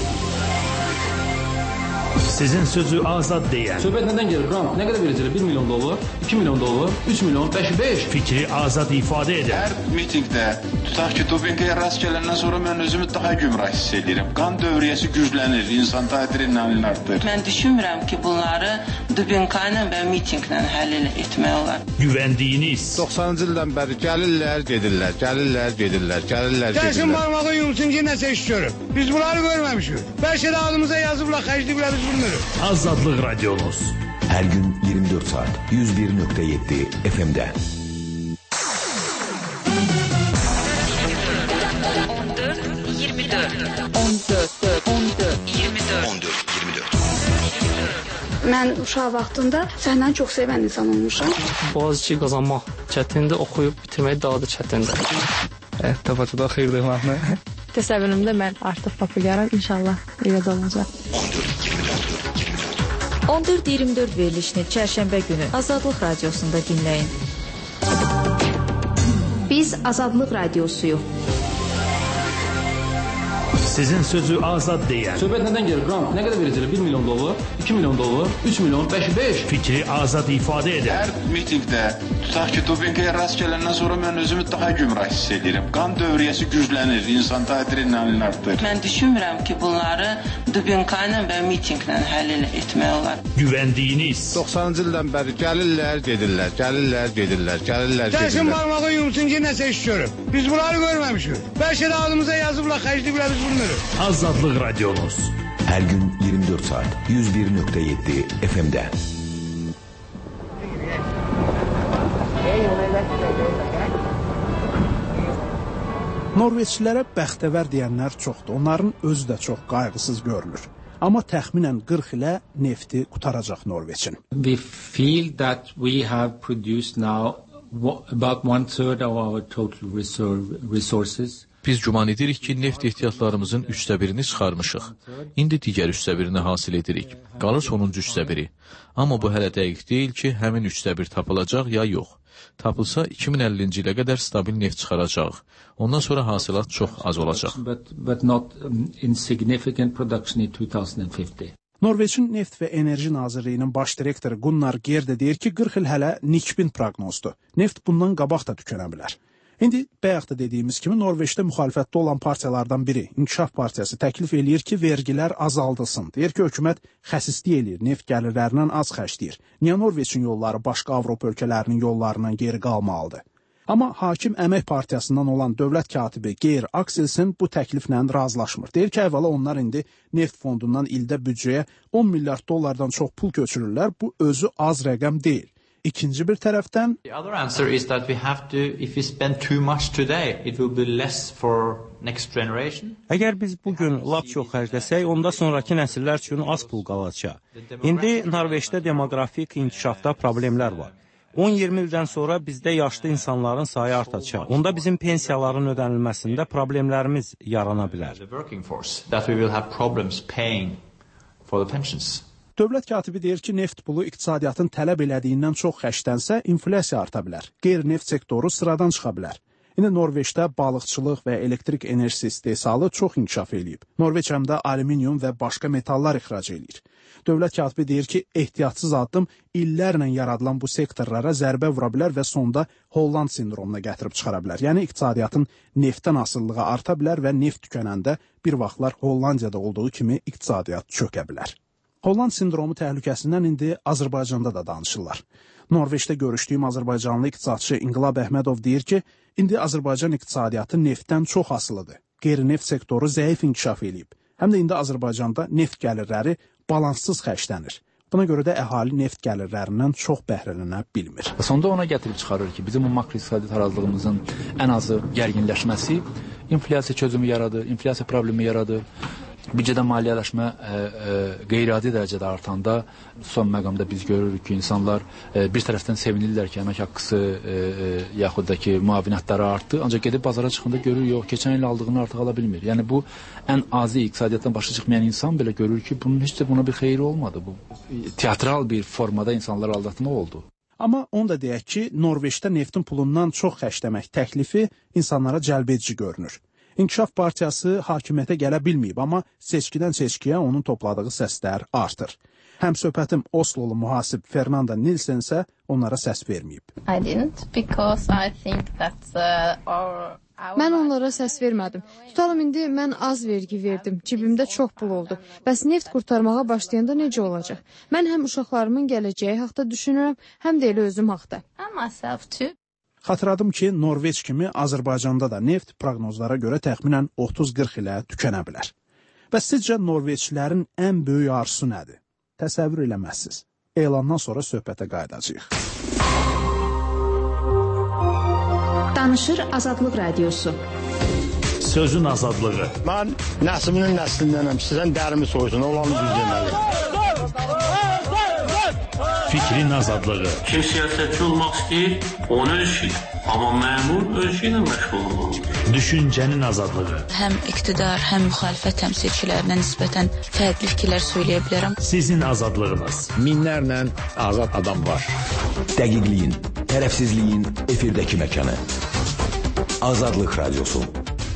Sizin sözü azad deyən. Söhbət nədən gəlir? Qram, nə qədər verəcəklər? bir milyon dollar, iki milyon dollar, üç milyon, beş, beş. Fikri azad ifadə edən. Hər mitingdə, tutaq ki, dopinqaya rast gələndən sonra mən özümü daha gümrah hiss edirəm. Qan dövriyyəsi güclənir, insan adrenalin artır. Mən düşünmürəm ki, bunları dopinqayla və mitinglə həll etmək olar. Güvəndiyiniz. doxsanıncı ildən bəri gəlirlər, gedirlər, gəlirlər, gedirlər, gəlirlər, gedirlər. Gəlsin barmağı yumsun ki, nəsə iş görüb. Biz bunları görməmişik. Bəlkə də adımıza yazıblar, xərcliyiblər, biz bunu Azadlıq Radyonuz. Hər gün iyirmi dörd saat yüz bir nöqtə yeddi F M-də. on dörd iyirmi dörd on dörd on dörd iyirmi dörd on dörd iyirmi dörd. Mən uşaq vaxtında səhnəni çox sevən insan olmuşam. Boğaziçi qazanmaq çətindir, oxuyub bitirmək daha da çətindir. Həyatda Bakıda xeyirli mahnı. Təsəvvürümdə mən artıq populyarım, inşallah elə də olacaq. on dörd iyirmi dörd verilişini çərşənbə günü Azadlıq Radiosunda dinləyin. Biz Azadlıq Radiosuyuq. Sizin sözü azad deyən. Söhbət nədən gəlir? Qram, nə qədər verəcəklər? bir milyon dollar, iki milyon dollar, üç milyon, beş, beş. Fikri azad ifadə edən. Hər mitingdə, tutaq ki, dopinqaya rast gələndən sonra mən özümü daha gümrah hiss edirəm. Qan dövriyyəsi güclənir, insan adrenalin artır. Mən düşünmürəm ki, bunları dopinqayla və mitinglə həll etmək olar. Güvəndiyiniz. doxsanıncı ildən bəri gəlirlər, gedirlər, gəlirlər, gedirlər, gəlirlər, gedirlər. Gəlsin barmağı yumsun ki, nəsə iş görüb. Biz bunları görməmişik. Bəlkə də adımıza yazıblar, xərcliyiblər, biz bunu Azadlıq Radyonuz. Hər gün iyirmi dörd saat yüz bir nöqtə yeddi F M-də. Norveçlilərə bəxtəvər deyənlər çoxdur. Onların özü də çox qayğısız görünür. Amma təxminən qırx ilə nefti qutaracaq Norveçin. We feel that we have produced now about one third of our total resources. Biz güman edirik ki, neft ehtiyatlarımızın üçdə birini çıxarmışıq. İndi digər üçdə birini hasil edirik. Qalır sonuncu üçdə biri. Amma bu hələ dəqiq deyil ki, həmin üçdə bir tapılacaq ya yox. Tapılsa iki min əllinci ilə qədər stabil neft çıxaracaq. Ondan sonra hasilat çox az olacaq. But, but not um, insignificant production in two thousand fifty. Norveçin Neft və Enerji Nazirliyinin baş direktoru Gunnar Gerde deyir ki, qırx il hələ nikbin proqnozdur. Neft bundan qabaq da tükənə bilər. İndi bayaq da dediyimiz kimi Norveçdə müxalifətdə olan partiyalardan biri, İnkişaf Partiyası təklif eləyir ki, vergilər azaldılsın. Deyir ki, hökumət xəsislik eləyir, neft gəlirlərindən az xərcləyir. Niyə Norveçin yolları başqa Avropa ölkələrinin yollarından geri qalmalıdır? Amma hakim Əmək Partiyasından olan dövlət katibi Geir Akselsen bu təkliflə razılaşmır. Deyir ki, əvvəla onlar indi neft fondundan ildə büdcəyə on milyard dollardan çox pul köçürürlər. Bu özü az rəqəm deyil. İkinci bir tərəfdən The other answer is that we have to, if we spend too much today, it will be less for next generation. Əgər biz bugün lap çox xərcləsək, onda sonrakı nəsillər üçün az pul qalacaq. İndi Norveçdə demoqrafik inkişafda problemlər var. on iyirmi ildən sonra bizdə yaşlı insanların sayı artacaq. Onda bizim pensiyaların ödənilməsində problemlərimiz yarana bilər. The working force, that we will have problems paying for the pensions. Dövlət katibi deyir ki, neft pulu iqtisadiyyatın tələb elədiyindən çox xərclənsə, inflyasiya arta bilər. Qeyri-neft sektoru sıradan çıxa bilər. İndi Norveçdə balıqçılıq və elektrik enerjisi istehsalı çox inkişaf eləyib. Norveç həm də alüminium və başqa metallar ixrac eləyir. Dövlət katibi deyir ki, ehtiyatsız addım illərlə yaradılan bu sektorlara zərbə vura bilər və sonda Holland sindromuna gətirib çıxara bilər. Yəni iqtisadiyyatın neftdən asılılığı arta bilər və neft tükənəndə bir vaxtlar Hollandiyada olduğu kimi iqtisadiyyat çökə bilər. Holland sindromu təhlükəsindən indi Azərbaycanda da danışırlar. Norveçdə görüşdüyüm Azərbaycanlı iqtisadçı İnqilab Əhmədov deyir ki, indi Azərbaycan iqtisadiyyatı neftdən çox asılıdır. Qeyri-neft sektoru zəif inkişaf eləyib. Həm də indi Azərbaycanda neft gəlirləri balanssız xərclənir. Buna görə də əhali neft gəlirlərindən çox bəhrələnə bilmir. Sonda ona gətirib çıxarır ki, bizim bu makroiqtisadi tarazlığımızın ən azı gərginləşməsi inflyasiya çözümü yaradır, inflyasiya problemi yaradır. Büdcədə maliyyələşmə e, e, qeyri-adi dərəcədə artanda son məqamda biz görürük ki, insanlar e, bir tərəfdən sevinirlər ki, əmək haqqısı e, e, yaxud da ki, müavinətləri artdı, ancaq gedib bazara çıxanda görür, yox, keçən il aldığını artıq ala bilmir. Yəni bu ən azı iqtisadiyyatdan başa çıxmayan insan belə görür ki, bunun heç də buna bir xeyri olmadı. Bu teatral bir formada insanlar aldatma oldu. Amma onu da deyək ki, Norveçdə neftin pulundan çox xərcləmək təklifi insanlara cəlbedici görünür. İnkişaf Partiyası hakimiyyətə gələ bilməyib, amma seçkidən seçkiyə onun topladığı səslər artır. Həm söhbətim Oslolu mühasib Fernanda Nilsen isə onlara səs verməyib. I didn't because I think that uh, our Mən onlara səs vermədim. Tutalım indi mən az vergi verdim. Cibimdə çox pul oldu. Bəs neft qurtarmağa başlayanda necə olacaq? Mən həm uşaqlarımın gələcəyi haqda düşünürəm, həm də elə özüm haqda. Xatırladım ki, Norveç kimi Azərbaycanda da neft proqnozlara görə təxminən otuz qırx ilə tükənə bilər. Bəs sizcə Norveçlilərin ən böyük arzusu nədir? Təsəvvür eləməzsiniz. Elandan sonra söhbətə qayıdacağıq. Danışır Azadlıq Radiosu. Sözün azadlığı. Mən nəslinin nəslindənəm. Sizdən dərimi soysun, olanı düz deməli. Fikrin azadlığı. Kim siyasətçi olmaq istəyir, onun öz işidir. Amma məmur öz işi ilə məşğul olmalıdır. Düşüncənin azadlığı. Həm iqtidar, həm müxalifət təmsilçilərinə nisbətən fərqli fikirlər söyləyə bilərəm. Sizin azadlığınız. Minlərlə azad adam var. Dəqiqliyin, tərəfsizliyin efirdəki məkanı. Azadlıq Radiosu.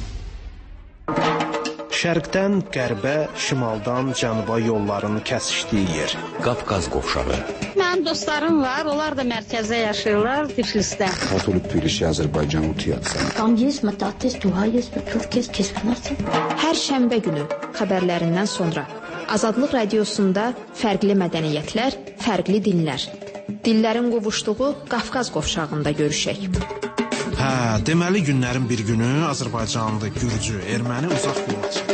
Şərqdən qərbə, şimaldan cənuba yolların kəsişdiyi yer. Qafqaz qovşağı. Mənim dostlarım var, onlar da mərkəzdə yaşayırlar, Tiflisdə. Katoluk Tbilisi, Azərbaycan Utiyatsan. Tam есть, matates, tuha есть, Türkiye, keskinası. Hər şənbə günü xəbərlərindən sonra Azadlıq Radiosunda fərqli mədəniyyətlər, fərqli dinlər. Dillərin qovuşduğu Qafqaz qovşağında görüşək. Hə, deməli günlərin bir günü Azərbaycanlı, Gürcü, erməni uzaq yola çıxır.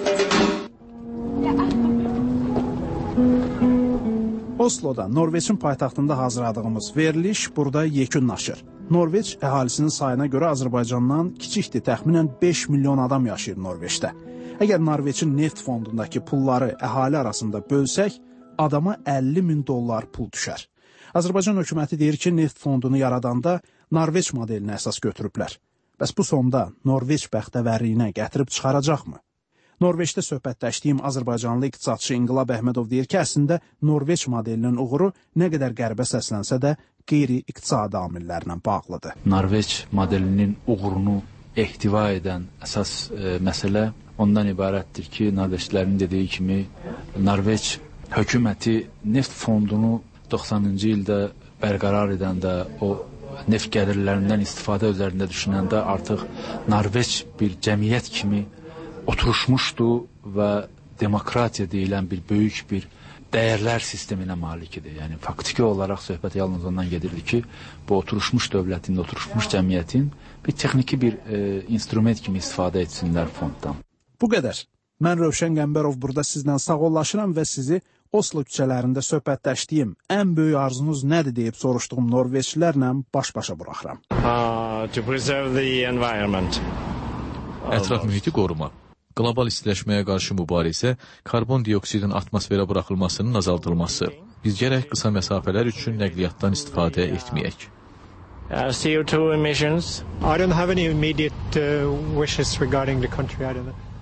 Osloda, Norveçin paytaxtında hazırladığımız veriliş burada yekunlaşır. Norveç əhalisinin sayına görə Azərbaycandan kiçikdir, təxminən beş milyon adam yaşayır Norveçdə. Əgər Norveçin neft fondundakı pulları əhali arasında bölsək, adama əlli min dollar pul düşər. Azərbaycan hökuməti deyir ki, neft fondunu yaradanda Norveç modelini əsas götürüblər. Bəs bu sonda Norveç bəxtəvərliyinə gətirib çıxaracaqmı? Norveçdə söhbətləşdiyim Azərbaycanlı iqtisadçı İnqilab Əhmədov deyir ki, əslində Norveç modelinin uğuru nə qədər qərbə səslənsə də qeyri-iqtisadi amillərlə bağlıdır. Norveç modelinin uğurunu ehtiva edən əsas e, məsələ ondan ibarətdir ki, Norveçlilərin dediyi kimi Norveç hökuməti neft fondunu doxsanıncı ildə bərqərar edəndə, o neft gəlirlərindən istifadə üzərində düşünəndə artıq Norveç bir cəmiyyət kimi oturuşmuşdu və demokratiya deyilən bir böyük bir dəyərlər sisteminə malik idi. Yəni faktiki olaraq söhbət yalnız ondan gedirdi ki, bu oturuşmuş dövlətin, oturuşmuş cəmiyyətin bir texniki bir e, instrument kimi istifadə etsinlər fonddan. Bu qədər. Mən Rövşən Qəmbərov burada sizlə sağollaşıram və sizi Oslo küçələrində söhbətləşdiyim ən böyük arzunuz nədir deyib soruşduğum Norveçlilərlə baş-başa buraxıram. Uh, to preserve the environment. Ətraf mühiti qorumaq. Qlobal istiləşməyə qarşı mübarizə, karbon dioksidin atmosferə buraxılmasının azaldılması. Biz gərək qısa məsafələr üçün nəqliyyatdan istifadə etməyək. Uh, C O two emissions. I don't have any immediate uh, wishes regarding the country. I don't know.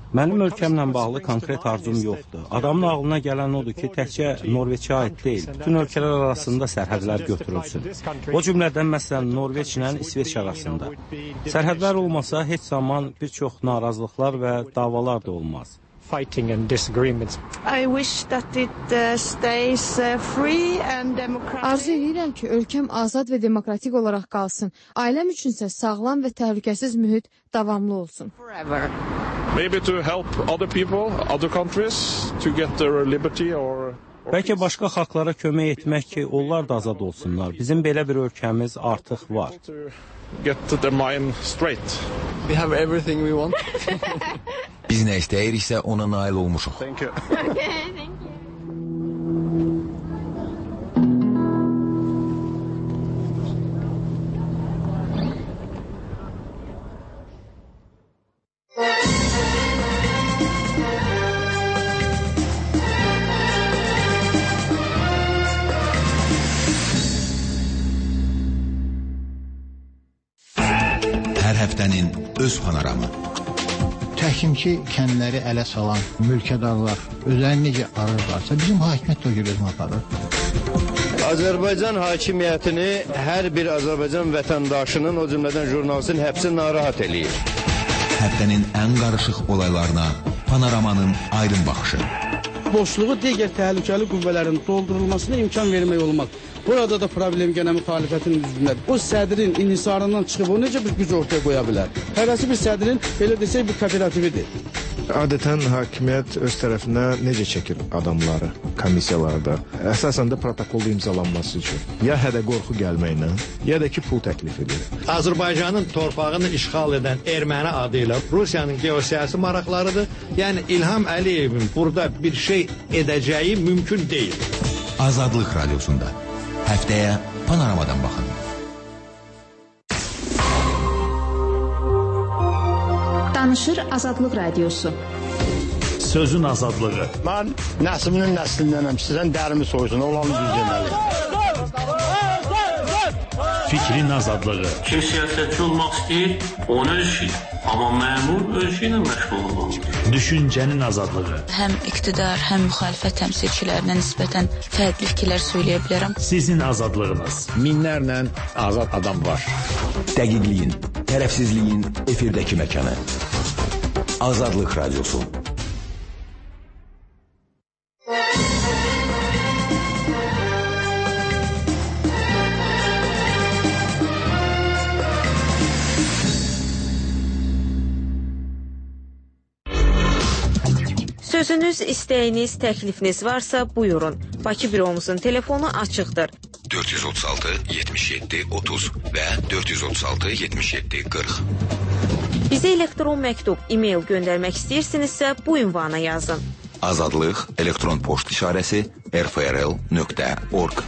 Mənim ölkəmlə bağlı konkret arzum yoxdur. Adamın ağlına gələn odur ki, təkcə Norveçə aid deyil, bütün ölkələr arasında sərhədlər götürülsün. O cümlədən məsələn Norveçlə İsveç arasında. Sərhədlər olmasa heç zaman bir çox narazılıqlar və davalar da olmaz. Fighting and disagreements. I wish that it uh, stays uh, free and democratic. Arzu edirəm ki, ölkəm azad və demokratik olaraq qalsın. Ailəm üçünsə sağlam və təhlükəsiz mühit davamlı olsun. Forever. Maybe to help other people, other countries to get their liberty or Bəlkə başqa xalqlara kömək etmək ki, onlar da azad olsunlar. Bizim belə bir ölkəmiz artıq var. Get their mind straight. We have everything we want. Biz nə istəyiriksə ona nail olmuşuq. Thank you. Okay, thank you. Hər həftənin öz panoramı. Təkim ki, kəndləri ələ salan mülkədarlar özlərini necə arırlarsa, bizim hakimiyyət də o görə özünü aparır. Azərbaycan hakimiyyətini hər bir Azərbaycan vətəndaşının, o cümlədən jurnalistin həbsi narahat eləyir. Həftənin ən qarışıq olaylarına panoramanın aydın baxışı. Boşluğu digər təhlükəli qüvvələrin doldurulmasına imkan vermək olmaq. Burada da problem gənə müxalifətin üzründədir. O sədrin inhisarından çıxıb o necə bir güc ortaya qoya bilər? Həvəsi bir sədrin, belə desək, bir kooperatividir. Adətən hakimiyyət öz tərəfinə necə çəkir adamları komissiyalarda? Əsasən də protokolda imzalanması üçün. Ya hədə qorxu gəlməklə, ya da ki, pul təklif edir. Azərbaycanın torpağını işğal edən erməni adı ilə Rusiyanın geosiyasi maraqlarıdır. Yəni İlham Əliyevin burada bir şey edəcəyi mümkün deyil. Azadlıq Radiosunda həftəyə panoramadan baxın. Danışır Azadlıq Radiosu. Sözün azadlığı. Mən nəslinin nəslindənəm. Sizdən dərimi soysun, olanı düz deməli. Fikrin azadlığı. Kim siyasətçi olmaq istəyir, onun öz işi. Amma məmur öz işi ilə məşğul olmalı. Düşüncənin azadlığı. Həm iqtidar, həm müxalifət təmsilçilərinə nisbətən fərqli fikirlər söyləyə bilərəm. Sizin azadlığınız. Minlərlə azad adam var. Dəqiqliyin, tərəfsizliyin efirdəki məkanı. Azadlıq Radiosu. Sözünüz, istəyiniz, təklifiniz varsa buyurun. Bakı büromuzun telefonu açıqdır. dörd yüz otuz altı yetmiş yeddi otuz və dörd yüz otuz altı yetmiş yeddi qırx. Bizə elektron məktub, e-mail göndərmək istəyirsinizsə bu ünvana yazın. Azadlıq elektron poçt işarəsi r f r l nöqtə org.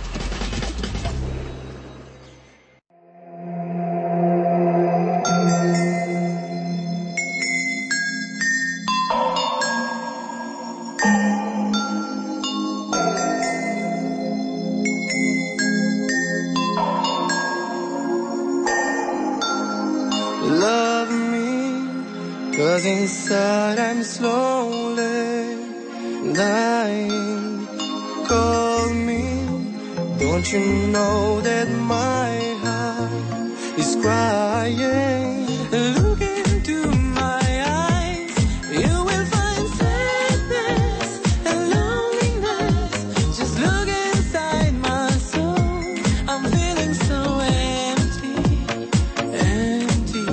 Cause inside I'm slowly dying. Call me. Don't you know that my heart is crying? Look into my eyes, you will find sadness and loneliness. Just look inside my soul, I'm feeling so empty, empty.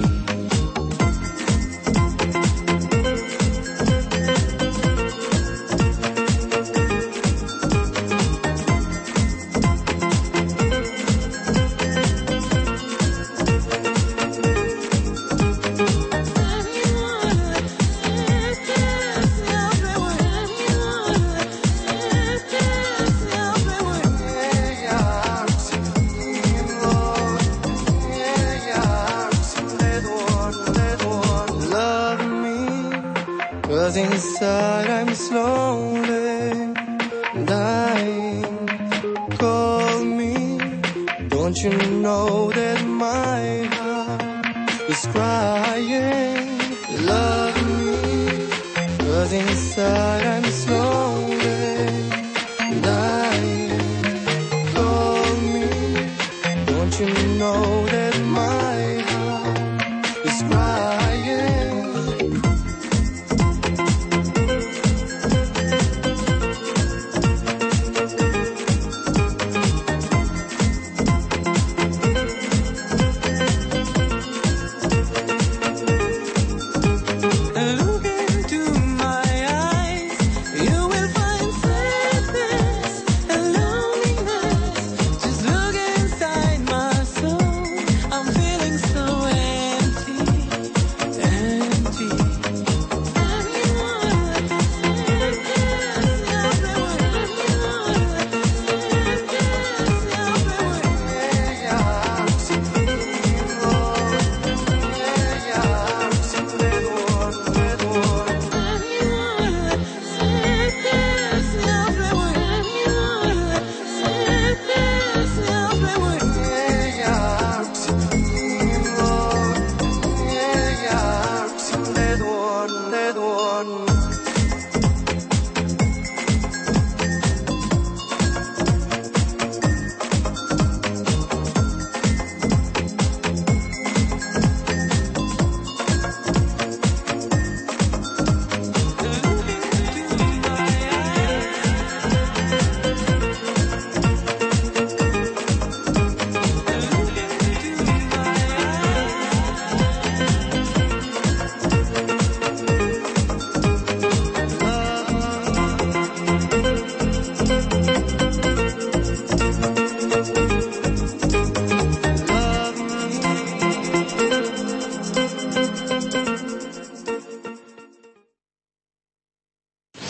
Cause inside I'm slowly dying. Call me. Don't you know that my heart is crying?